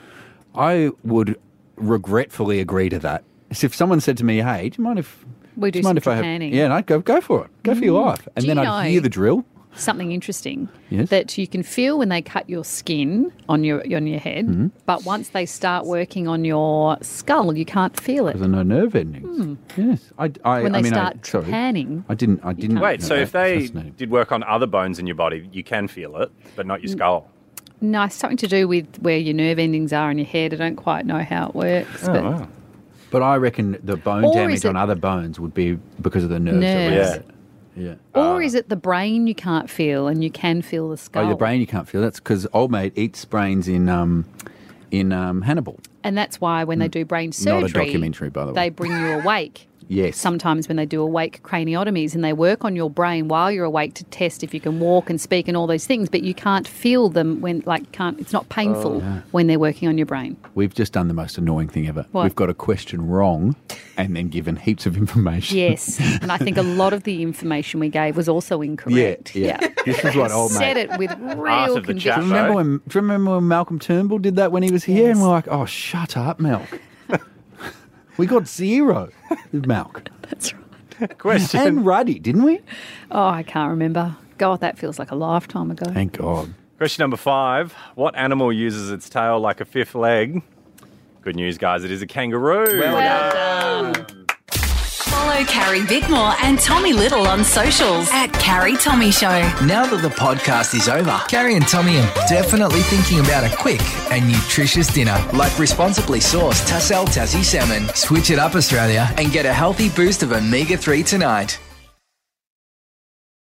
Speaker 5: I would regretfully agree to that. As if someone said to me, hey, do you mind if...
Speaker 6: We do
Speaker 5: you mind
Speaker 6: some
Speaker 5: if I have...
Speaker 6: trepanning.
Speaker 5: Yeah, and I'd go, go for it. Go for your life. And
Speaker 6: Do
Speaker 5: then
Speaker 6: you
Speaker 5: I'd
Speaker 6: know-
Speaker 5: hear the drill.
Speaker 6: Something interesting
Speaker 5: Yes.
Speaker 6: that you can feel when they cut your skin on your on your head,
Speaker 5: Mm-hmm.
Speaker 6: but once they start working on your skull, you can't feel it.
Speaker 5: Because I know nerve endings. Yes. I, I,
Speaker 6: When
Speaker 5: I
Speaker 6: they
Speaker 5: mean,
Speaker 6: start
Speaker 5: I, sorry.
Speaker 6: trepanning,
Speaker 5: I didn't... I didn't
Speaker 4: Wait,
Speaker 5: know
Speaker 4: so
Speaker 5: that.
Speaker 4: if they
Speaker 5: Fascinating.
Speaker 4: did work on other bones in your body, you can feel it, but not your skull.
Speaker 6: No, it's something to do with where your nerve endings are in your head. I don't quite know how it works.
Speaker 4: Oh,
Speaker 6: but
Speaker 4: wow.
Speaker 5: But I reckon the bone
Speaker 6: Or
Speaker 5: damage
Speaker 6: is it-
Speaker 5: on other bones would be because of the nerves. that
Speaker 6: Nerves.
Speaker 5: were- Yeah.
Speaker 6: Or is it the brain you can't feel and you can feel the skull?
Speaker 5: Oh, the brain you can't feel. That's because old mate eats brains in um, in um, Hannibal.
Speaker 6: And that's why when they do brain
Speaker 5: Not a
Speaker 6: surgery,
Speaker 5: documentary, by the way.
Speaker 6: they bring you awake.
Speaker 5: Yes.
Speaker 6: Sometimes when they do awake craniotomies and they work on your brain while you're awake to test if you can walk and speak and all those things, but you can't feel them when, like, can't. It's not painful
Speaker 5: Oh. Yeah.
Speaker 6: when they're working on your brain.
Speaker 5: We've just done the most annoying thing ever.
Speaker 6: What?
Speaker 5: We've got a question wrong and then given heaps of information.
Speaker 6: Yes, and I think a lot of the information we gave was also incorrect.
Speaker 5: Yeah, yeah. This is what old mate.
Speaker 6: Said it with real
Speaker 5: Do
Speaker 6: conviction.
Speaker 5: you remember when? Do you remember when Malcolm Turnbull did that when he was here? And we're like, "Oh, shut up, Malk." We got zero with Malk.
Speaker 6: That's
Speaker 4: right. Question.
Speaker 5: And Ruddy, didn't we?
Speaker 6: Oh, I can't remember. God, that feels like a lifetime ago.
Speaker 5: Thank God.
Speaker 4: Question number five. What animal uses its tail like a fifth leg? Good news, guys. It is a kangaroo.
Speaker 6: Well done.
Speaker 20: Follow Carrie Bickmore and Tommy Little on socials at Carrie Tommy Show.
Speaker 1: Now that the podcast is over, Carrie and Tommy are definitely thinking about a quick and nutritious dinner, like responsibly sourced Tassal Tassie salmon. Switch it up, Australia, and get a healthy boost of omega three tonight.